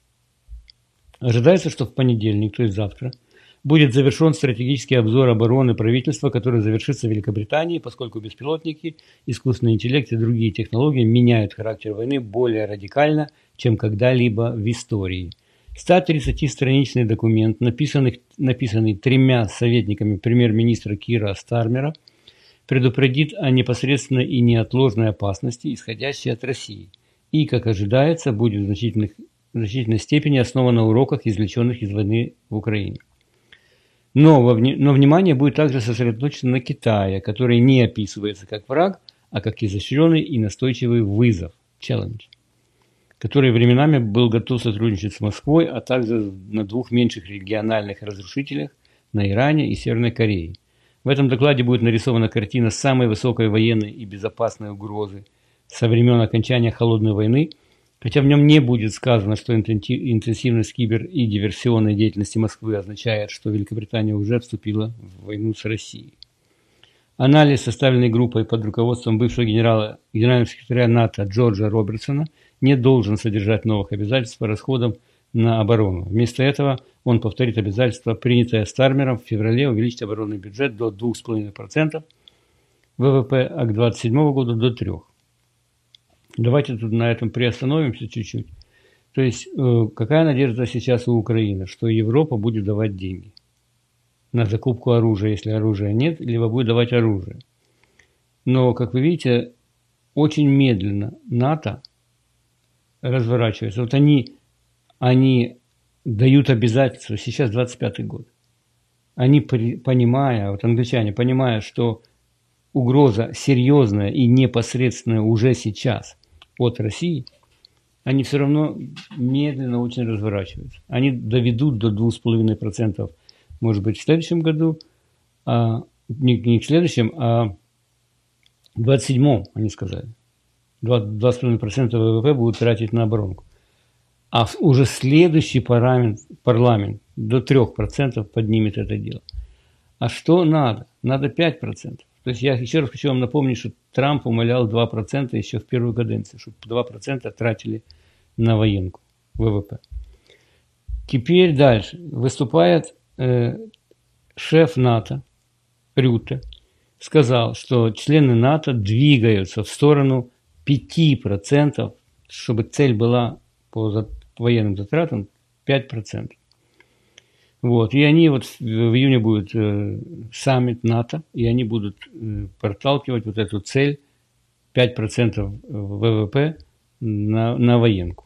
Ожидается, что в понедельник, то есть завтра, будет завершен стратегический обзор обороны правительства, который завершится в Великобритании, поскольку беспилотники, искусственный интеллект и другие технологии меняют характер войны более радикально, чем когда-либо в истории. 130-страничный документ, написанный 3 советниками премьер-министра Кира Стармера, предупредит о непосредственной и неотложной опасности, исходящей от России, и, как ожидается, будет в значительной степени основан на уроках, извлеченных из войны в Украине. Но внимание будет также сосредоточено на Китае, который не описывается как враг, а как изощренный и настойчивый вызов, challenge, который временами был готов сотрудничать с Москвой, а также на 2 меньших региональных разрушителях на Иране и Северной Корее. В этом докладе будет нарисована картина самой высокой военной и безопасной угрозы со времен окончания Холодной войны, хотя в нем не будет сказано, что интенсивность кибер- и диверсионной деятельности Москвы означает, что Великобритания уже вступила в войну с Россией. Анализ, составленный группой под руководством бывшего генерального секретаря НАТО Джорджа Робертсона, не должен содержать новых обязательств по расходам на оборону. Вместо этого он повторит обязательство, принятое Стармером в феврале, увеличить оборонный бюджет до 2,5% ВВП, а к 2027 году до 3%. Давайте тут на этом приостановимся чуть-чуть. То есть, какая надежда сейчас у Украины? Что Европа будет давать деньги на закупку оружия, если оружия нет, либо будет давать оружие. Но, как вы видите, очень медленно НАТО разворачивается. Вот они дают обязательства, сейчас 25-й год. Они, понимая, вот англичане, понимая, что угроза серьезная и непосредственная уже сейчас от России, они все равно медленно очень разворачиваются. Они доведут до 2,5%, может быть, в следующем году, не в следующем, а в 27-м, они сказали. 2,5% ВВП будут тратить на оборонку. А уже следующий парламент до 3% поднимет это дело. А что надо? Надо 5%. То есть я еще раз хочу вам напомнить, что Трамп умолял 2% еще в первую каденцию, чтобы 2% тратили на военку, ВВП. Теперь дальше. Выступает шеф НАТО Рютте, сказал, что члены НАТО двигаются в сторону 5%, чтобы цель была по военным затратам 5%. Вот. И они вот в июне будет саммит НАТО, и они будут проталкивать вот эту цель 5% ВВП на военку.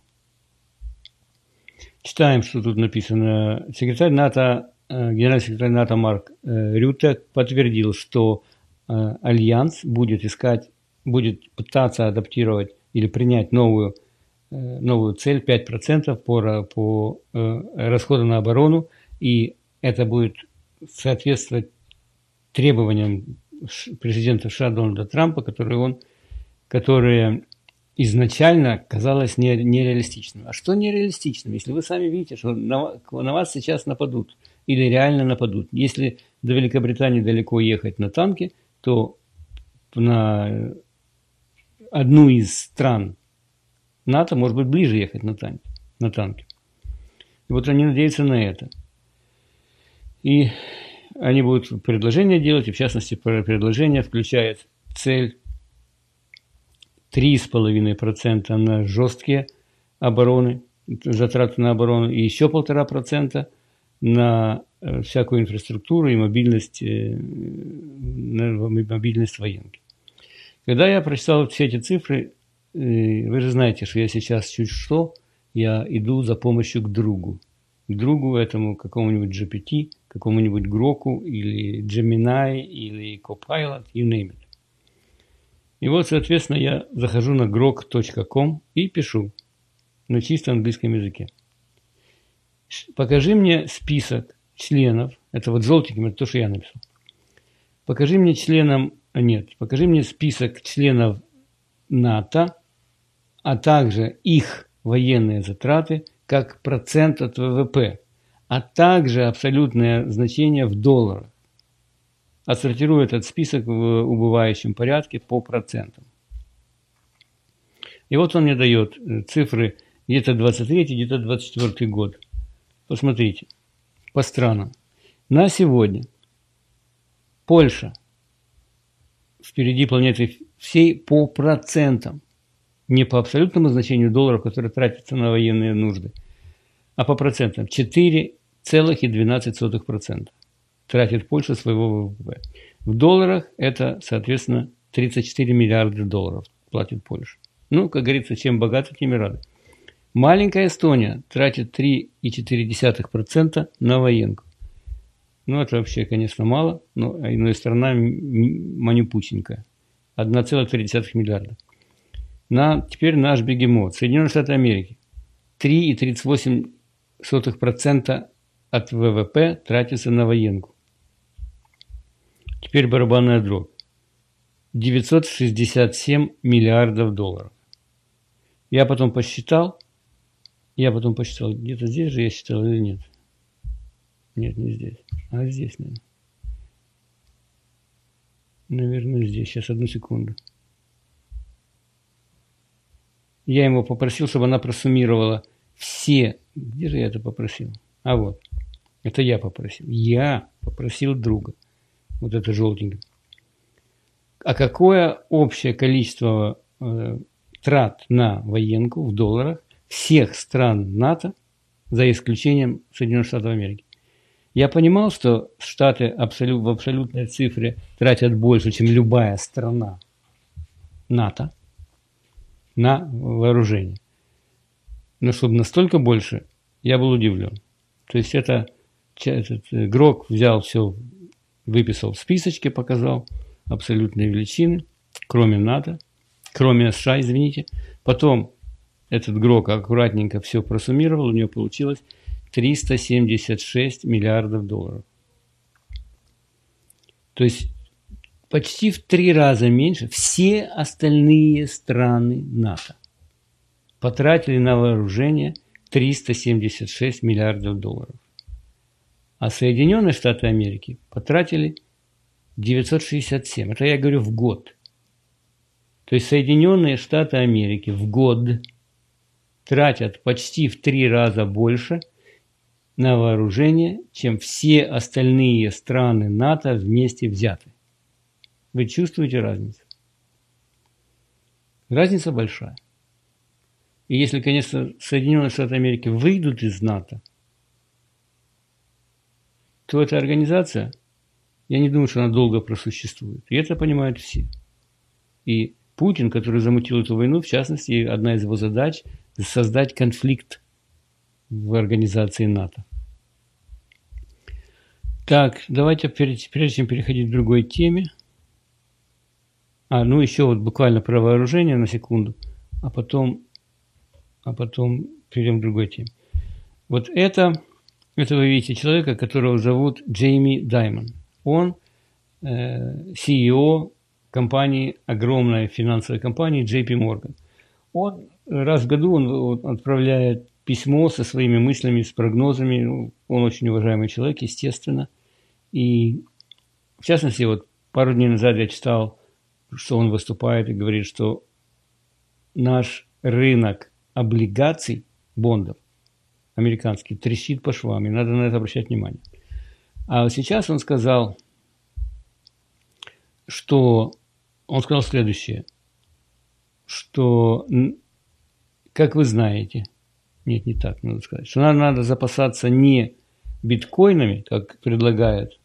Читаем, что тут написано. Генеральный секретарь НАТО Марк Рютте подтвердил, что Альянс будет пытаться адаптировать или принять новую цель 5% по расходу на оборону, и это будет соответствовать требованиям президента США Дональда Трампа, которые изначально казалось нереалистичным. А что нереалистичным? Если вы сами видите, что на вас сейчас нападут или реально нападут. Если до Великобритании далеко ехать на танке, то на одну из стран НАТО может быть ближе ехать на танке. И вот они надеются на это. И они будут предложения делать, и в частности предложение включает цель 3,5% на жесткие обороны, затраты на оборону, и еще 1,5% на всякую инфраструктуру и мобильность военки. Когда я прочитал все эти цифры, вы же знаете, что я сейчас я иду за помощью к другу этому какому-нибудь GPT, какому-нибудь Гроку или Gemini или Copilot, you name it. И вот, соответственно, я захожу на grok.com и пишу на чисто английском языке. Покажи мне список членов, это вот желтеньким, это то, что я написал. Покажи мне список членов НАТО, а также их военные затраты как процент от ВВП, а также абсолютное значение в долларах. Отсортирую этот список в убывающем порядке по процентам. И вот он мне дает цифры где-то 23, где-то 24 год. Посмотрите, по странам. На сегодня Польша впереди планеты всей по процентам. Не по абсолютному значению долларов, которые тратятся на военные нужды, а по процентам. 4,12% тратит Польша своего ВВП. В долларах это, соответственно, 34 миллиарда долларов платит Польша. Ну, как говорится, чем богаты, тем и рады. Маленькая Эстония тратит 3,4% на военку. Ну, это вообще, конечно, мало, но иная страна манюпусенькая. 1,3 миллиарда. Теперь наш бегемот. Соединенные Штаты Америки. 3,38% от ВВП тратится на военку. Теперь барабанная дробь. 967 миллиардов долларов. Я потом посчитал, где-то здесь же я считал или нет? Нет, не здесь. А здесь, наверное. Наверное, здесь. Сейчас, одну секунду. Я ему попросил, чтобы она просуммировала все. Где же я это попросил? А вот. Это я попросил. Я попросил друга. Вот это желтенькое. А какое общее количество трат на военку в долларах всех стран НАТО, за исключением Соединенных Штатов Америки. Я понимал, что Штаты в абсолютной цифре тратят больше, чем любая страна НАТО на вооружение. Но чтобы настолько больше, я был удивлен. То есть этот игрок взял все, выписал в списочке, показал абсолютные величины, кроме НАТО, кроме США, извините. Потом этот игрок аккуратненько все просуммировал, у него получилось 376 миллиардов долларов. То есть почти в 3 раза меньше все остальные страны НАТО потратили на вооружение 376 миллиардов долларов. А Соединенные Штаты Америки потратили 967. Это я говорю в год. То есть Соединенные Штаты Америки в год тратят почти в 3 раза больше на вооружение, чем все остальные страны НАТО вместе взяты. Вы чувствуете разницу? Разница большая. И если, конечно, Соединенные Штаты Америки выйдут из НАТО, то эта организация, я не думаю, что она долго просуществует. И это понимают все. И Путин, который замутил эту войну, в частности, одна из его задач – создать конфликт в организации НАТО. Так, давайте, прежде чем переходить к другой теме, еще вот буквально про вооружение на секунду, а потом перейдем к другой теме. Вот это вы видите человека, которого зовут Джейми Даймон. Он CEO компании, огромной финансовой компании JP Morgan. Он раз в году он отправляет письмо со своими мыслями, с прогнозами. Он очень уважаемый человек, естественно. И в частности, вот пару дней назад я читал, что он выступает и говорит, что наш рынок облигаций, бондов американских, трещит по швам, и надо на это обращать внимание. А сейчас он сказал, следующее, что, как вы знаете, нет, не так надо сказать, что надо запасаться не биткоинами, как предлагает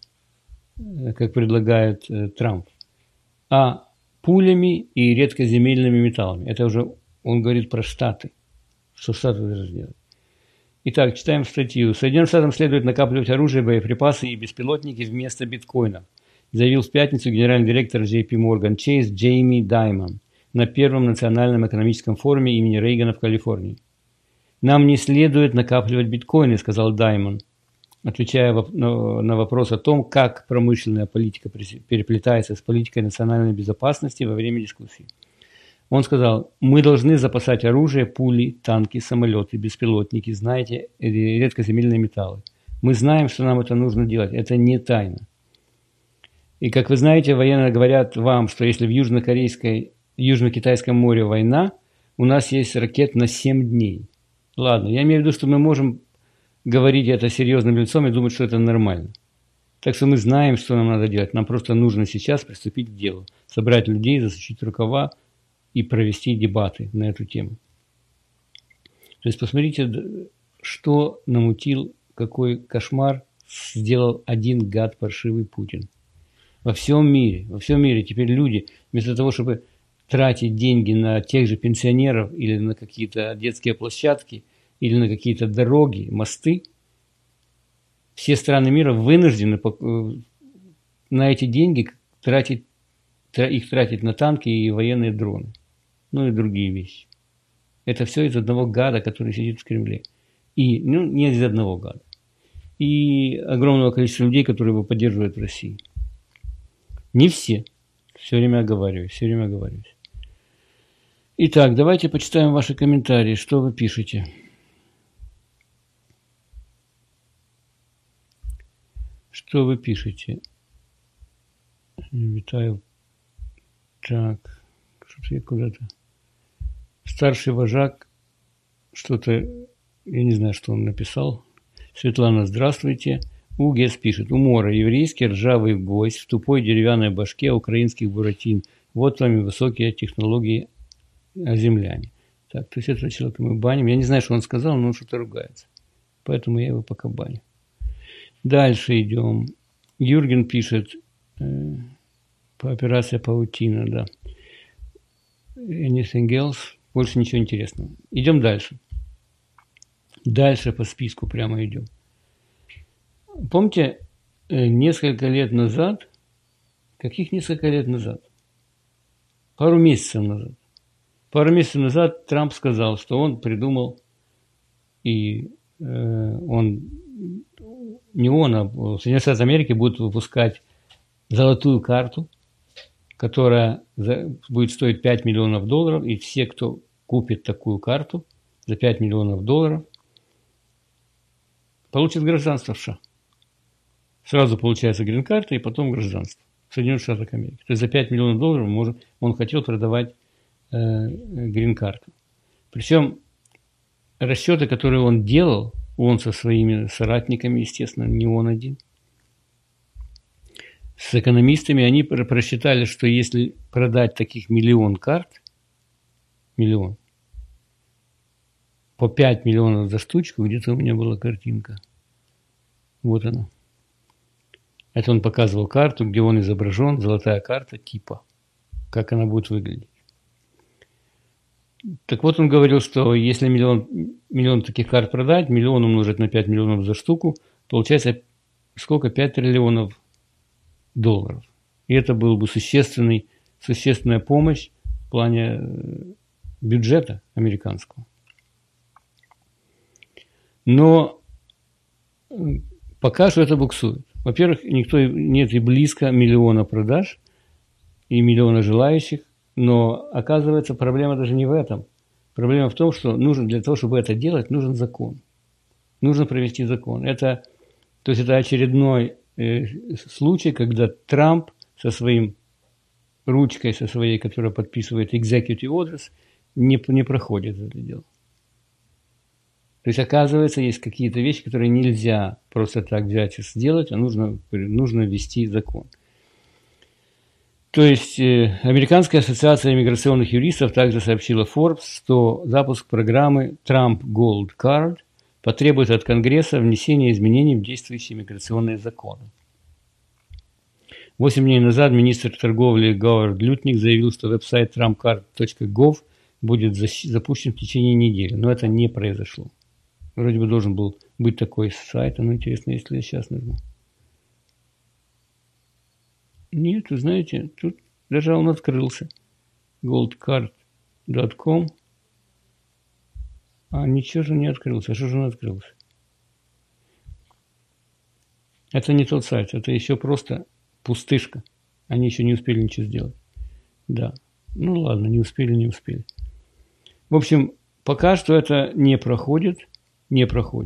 Трамп, а пулями и редкоземельными металлами. Это уже он говорит про Штаты, что Штаты должны сделать. Итак, читаем статью. Соединенным Штатам следует накапливать оружие, боеприпасы и беспилотники вместо биткоина, заявил в пятницу генеральный директор JP Morgan Chase Джейми Даймон на первом национальном экономическом форуме имени Рейгана в Калифорнии. «Нам не следует накапливать биткоины», – сказал Даймон, отвечая на вопрос о том, как промышленная политика переплетается с политикой национальной безопасности во время дискуссии. Он сказал, мы должны запасать оружие, пули, танки, самолеты, беспилотники, знаете, редкоземельные металлы. Мы знаем, что нам это нужно делать, это не тайна. И, как вы знаете, военные говорят вам, что если в Южно-Китайском море война, у нас есть ракет на 7 дней. Ладно, я имею в виду, что мы можем говорить это серьезным лицом и думать, что это нормально. Так что мы знаем, что нам надо делать. Нам просто нужно сейчас приступить к делу. Собрать людей, засучить рукава и провести дебаты на эту тему. То есть посмотрите, что намутил, какой кошмар сделал один гад паршивый Путин. Во всем мире теперь люди, вместо того, чтобы тратить деньги на тех же пенсионеров или на какие-то детские площадки, или на какие-то дороги, мосты, все страны мира вынуждены на эти деньги тратить на танки и военные дроны. И другие вещи. Это все из одного гада, который сидит в Кремле. И, не из одного гада. И огромного количества людей, которые его поддерживают в России. Не все. Все время оговариваюсь. Итак, давайте почитаем ваши комментарии. Что вы пишете? Витаю. Так, что-то я куда-то. Старший вожак, что-то, я не знаю, что он написал. Светлана, здравствуйте. Угес пишет. Умора, еврейский ржавый гвоздь в тупой деревянной башке украинских буратин. Вот вам и высокие технологии земляне. Так, то есть этого человека мы баним. Я не знаю, что он сказал, но он что-то ругается. Поэтому я его пока баню. Дальше идем. Юрген пишет по операции «Паутина», да. Anything else? Больше ничего интересного. Идем дальше. Дальше по списку прямо идем. Помните, несколько лет назад, каких несколько лет назад? Пару месяцев назад Трамп сказал, что он придумал, и Соединенные Штаты Америки будут выпускать золотую карту, которая будет стоить $5 миллионов, и все, кто купит такую карту за $5 миллионов, получат гражданство в США. Сразу получается грин-карта и потом гражданство в Соединенных Штатах Америки. То есть за $5 миллионов он хотел продавать грин-карту. Причем расчеты, которые он делал, он со своими соратниками, естественно, не он один, с экономистами, они просчитали, что если продать таких 1 миллион карт, по $5 миллионов за штучку, где-то у меня была картинка. Вот она. Это он показывал карту, где он изображен, золотая карта типа, как она будет выглядеть. Так вот, он говорил, что если миллион таких карт продать, 1 миллион умножить на $5 миллионов за штуку, получается сколько? 5 триллионов долларов. И это была бы существенная помощь в плане бюджета американского. Но пока что это буксует. Во-первых, нет и близко 1 миллиона продаж и 1 миллиона желающих, но оказывается, проблема даже не в этом. Проблема в том, что для того, чтобы это делать, нужен закон. Нужно провести закон. То есть это очередной случай, когда Трамп со своей ручкой, которая подписывает executive orders, не проходит это дело. То есть, оказывается, есть какие-то вещи, которые нельзя просто так взять и сделать, а нужно ввести закон. То есть, Американская ассоциация иммиграционных юристов также сообщила Forbes, что запуск программы Trump Gold Card потребует от Конгресса внесения изменений в действующие иммиграционные законы. 8 дней назад министр торговли Говард Лютник заявил, что веб-сайт trumpcard.gov будет запущен в течение недели, но это не произошло. Вроде бы должен был быть такой сайт, но интересно, если я сейчас нажму. Нет, вы знаете, тут даже он открылся. goldcard.com. А ничего же не открылся. Что же он открылся? Это не тот сайт, это еще просто пустышка. Они еще не успели ничего сделать. Да. Ну ладно, не успели. В общем, пока что это не проходит, и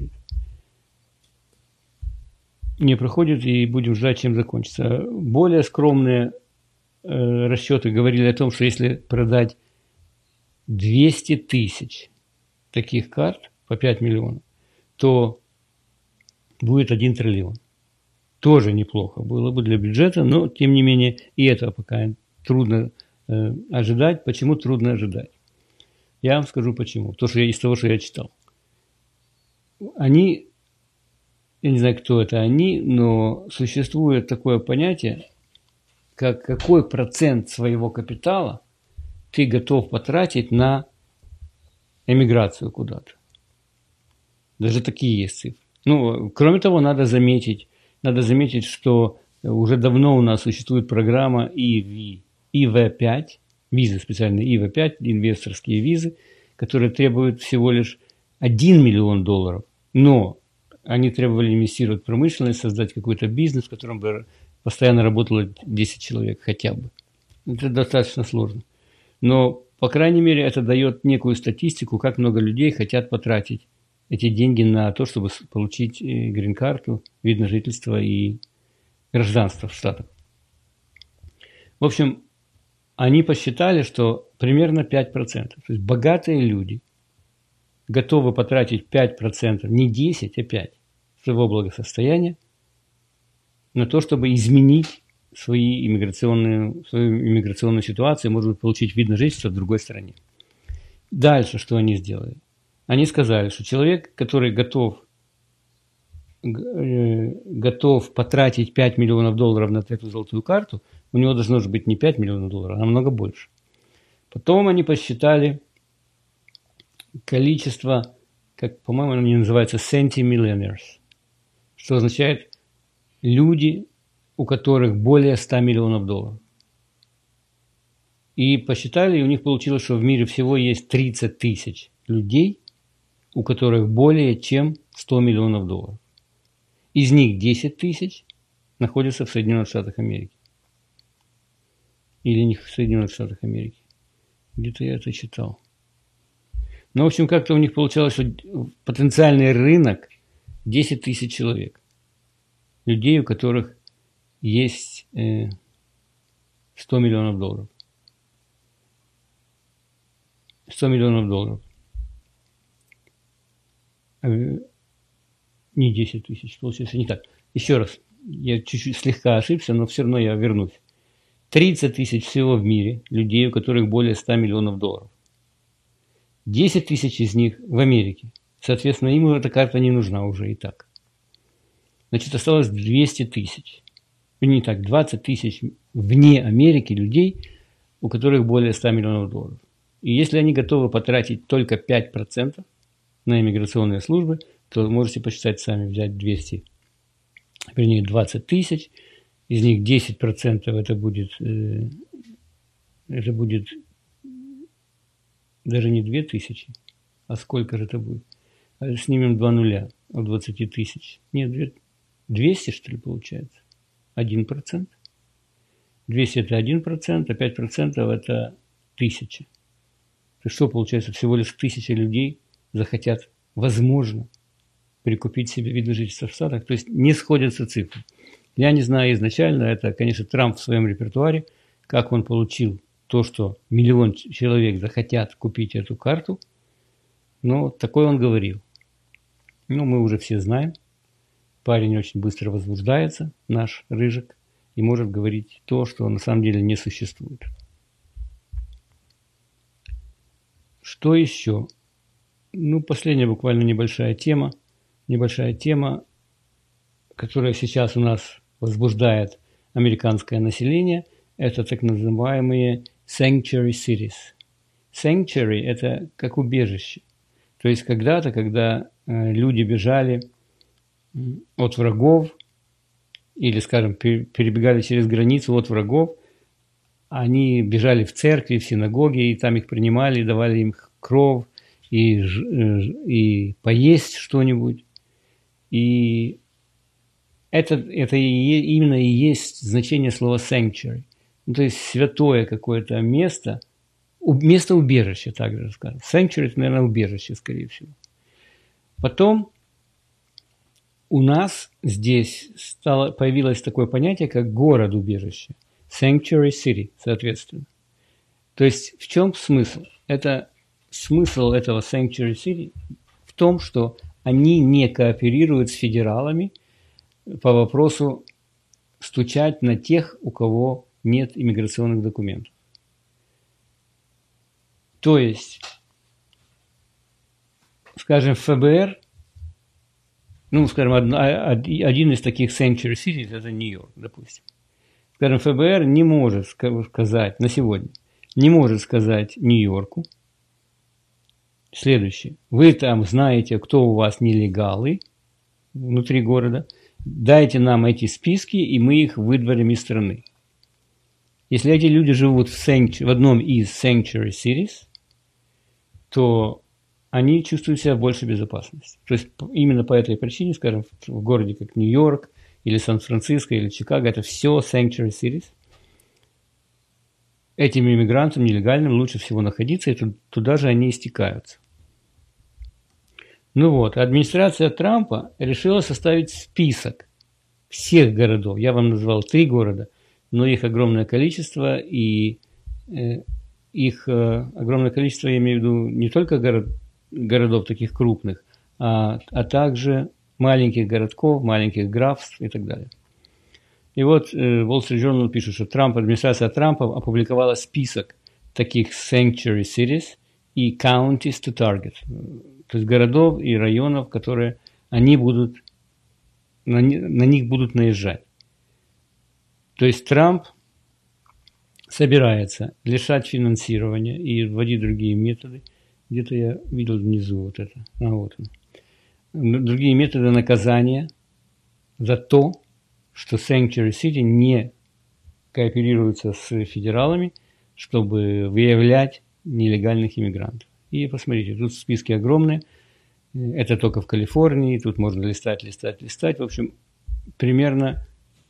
будем ждать, чем закончится. Более скромные расчеты говорили о том, что если продать 200 тысяч таких карт по 5 миллионов, то будет 1 триллион. Тоже неплохо было бы для бюджета, но тем не менее и этого пока трудно ожидать. Почему трудно ожидать? Я вам скажу почему. Из того, что я читал. Я не знаю, кто это они, но существует такое понятие, как какой процент своего капитала ты готов потратить на эмиграцию куда-то. Даже такие есть цифры. Кроме того, надо заметить, что уже давно у нас существует программа IV5, визы специальные IV5, инвесторские визы, которые требуют всего лишь $1 миллион, но они требовали инвестировать в промышленность, создать какой-то бизнес, в котором бы постоянно работало 10 человек хотя бы. Это достаточно сложно. Но, по крайней мере, это дает некую статистику, как много людей хотят потратить эти деньги на то, чтобы получить грин-карту, вид на жительство и гражданство в Штатах. В общем, они посчитали, что примерно 5%. То есть богатые люди готовы потратить 5%, не 10, а 5 своего благосостояния на то, чтобы изменить свою иммиграционную ситуацию, может быть, получить вид на жительство в другой стране. Дальше что они сделали? Они сказали, что человек, который готов потратить $5 миллионов на эту золотую карту, у него должно же быть не $5 миллионов, а намного больше. Потом они посчитали количество, как, по-моему, они называются centimillionaires, что означает люди, у которых более $100 миллионов. И посчитали, и у них получилось, что в мире всего есть 30 тысяч людей, у которых более чем $100 миллионов. Из них 10 тысяч находятся в Соединенных Штатах Америки. Или не в Соединенных Штатах Америки. Где-то я это читал. Ну, в общем, как-то у них получалось, что потенциальный рынок 10 тысяч человек. Людей, у которых есть $100 миллионов. $100 миллионов. Не 10 тысяч, получается не так. Еще раз, я чуть-чуть слегка ошибся, но все равно я вернусь. 30 тысяч всего в мире людей, у которых более $100 миллионов. 10 тысяч из них в Америке. Соответственно, им эта карта не нужна уже и так. Значит, осталось 200 тысяч. Не так, 20 тысяч вне Америки людей, у которых более $100 миллионов. И если они готовы потратить только 5% на иммиграционные службы, то можете посчитать сами, взять 20 тысяч, из них 10% это будет даже не 2000, а сколько же это будет? Снимем 2 нуля от 20 тысяч. Нет, 200, что ли, получается? 1%. 200 это 1%, а 5% это 1000. То есть что получается? Всего лишь 1000 людей захотят, возможно, прикупить себе вид на жительство в Штатах. То есть не сходятся цифры. Я не знаю изначально, это, конечно, Трамп в своем репертуаре, как он получил то, что 1 миллион человек захотят купить эту карту, но такое он говорил. Ну, мы уже все знаем. Парень очень быстро возбуждается, наш Рыжик, и может говорить то, что на самом деле не существует. Что еще? Ну, последняя буквально небольшая тема, которая сейчас у нас возбуждает американское население, это так называемые sanctuary cities. Sanctuary – это как убежище. То есть когда-то, когда люди бежали от врагов или, скажем, перебегали через границу от врагов, они бежали в церкви, в синагоги, и там их принимали, давали им кров и поесть что-нибудь. И это именно и есть значение слова sanctuary. Ну, то есть святое какое-то место, место убежища, так же скажем. Sanctuary – это, наверное, убежище, скорее всего. Потом у нас здесь появилось такое понятие, как город-убежище. Sanctuary city, соответственно. То есть в чем смысл? Смысл этого sanctuary city в том, что они не кооперируют с федералами по вопросу стучать на тех, у кого нет иммиграционных документов. То есть, скажем, ФБР, ну, скажем, один из таких sanctuary cities – это Нью-Йорк, допустим. Скажем, ФБР не может сказать на сегодня, не может сказать Нью-Йорку следующее. Вы там знаете, кто у вас нелегалы внутри города, дайте нам эти списки, и мы их выдворим из страны. Если эти люди живут в одном из sanctuary cities, то они чувствуют себя в большей безопасности. То есть именно по этой причине, скажем, в городе как Нью-Йорк, или Сан-Франциско, или Чикаго, это все sanctuary cities. Этим иммигрантам нелегальным лучше всего находиться, и туда же они и стекаются. Ну вот, администрация Трампа решила составить список всех городов. Я вам назвал 3 города, но их огромное количество, и их огромное количество, я имею в виду, не только городов таких крупных, а также маленьких городков, маленьких графств и так далее. И вот Wall Street Journal пишет, что администрация Трампа опубликовала список таких sanctuary cities, и counties to target, то есть городов и районов, которые они будут, на них будут наезжать. То есть Трамп собирается лишать финансирования и вводить другие методы. Где-то я видел внизу вот это. Вот он. Другие методы наказания за то, что Sanctuary City не кооперируется с федералами, чтобы выявлять нелегальных иммигрантов. И посмотрите, тут списки огромные. Это только в Калифорнии. Тут можно листать. В общем, примерно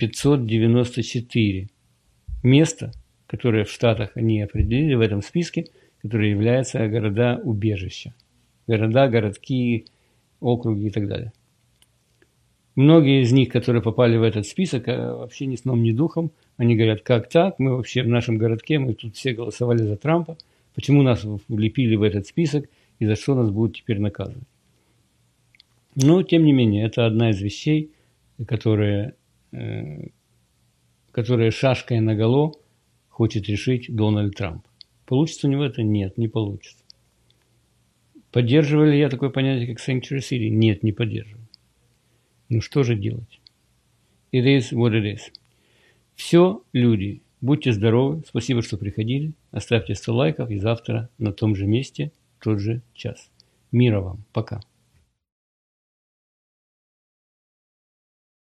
594 места, которые в Штатах они определили в этом списке, которые являются города-убежища. Города, городки, округи и так далее. Многие из них, которые попали в этот список, вообще ни сном, ни духом. Они говорят, как так? Мы вообще в нашем городке, мы тут все голосовали за Трампа. Почему нас влепили в этот список и за что нас будут теперь наказывать? Но, тем не менее, это одна из вещей, которые шашкой наголо хочет решить Дональд Трамп. Получится у него это? Нет, не получится. Поддерживаю ли я такое понятие, как Sanctuary City? Нет, не поддерживаю. Ну что же делать? It is what it is. Все, люди, будьте здоровы. Спасибо, что приходили. Оставьте 100 лайков и завтра на том же месте, в тот же час. Мира вам. Пока.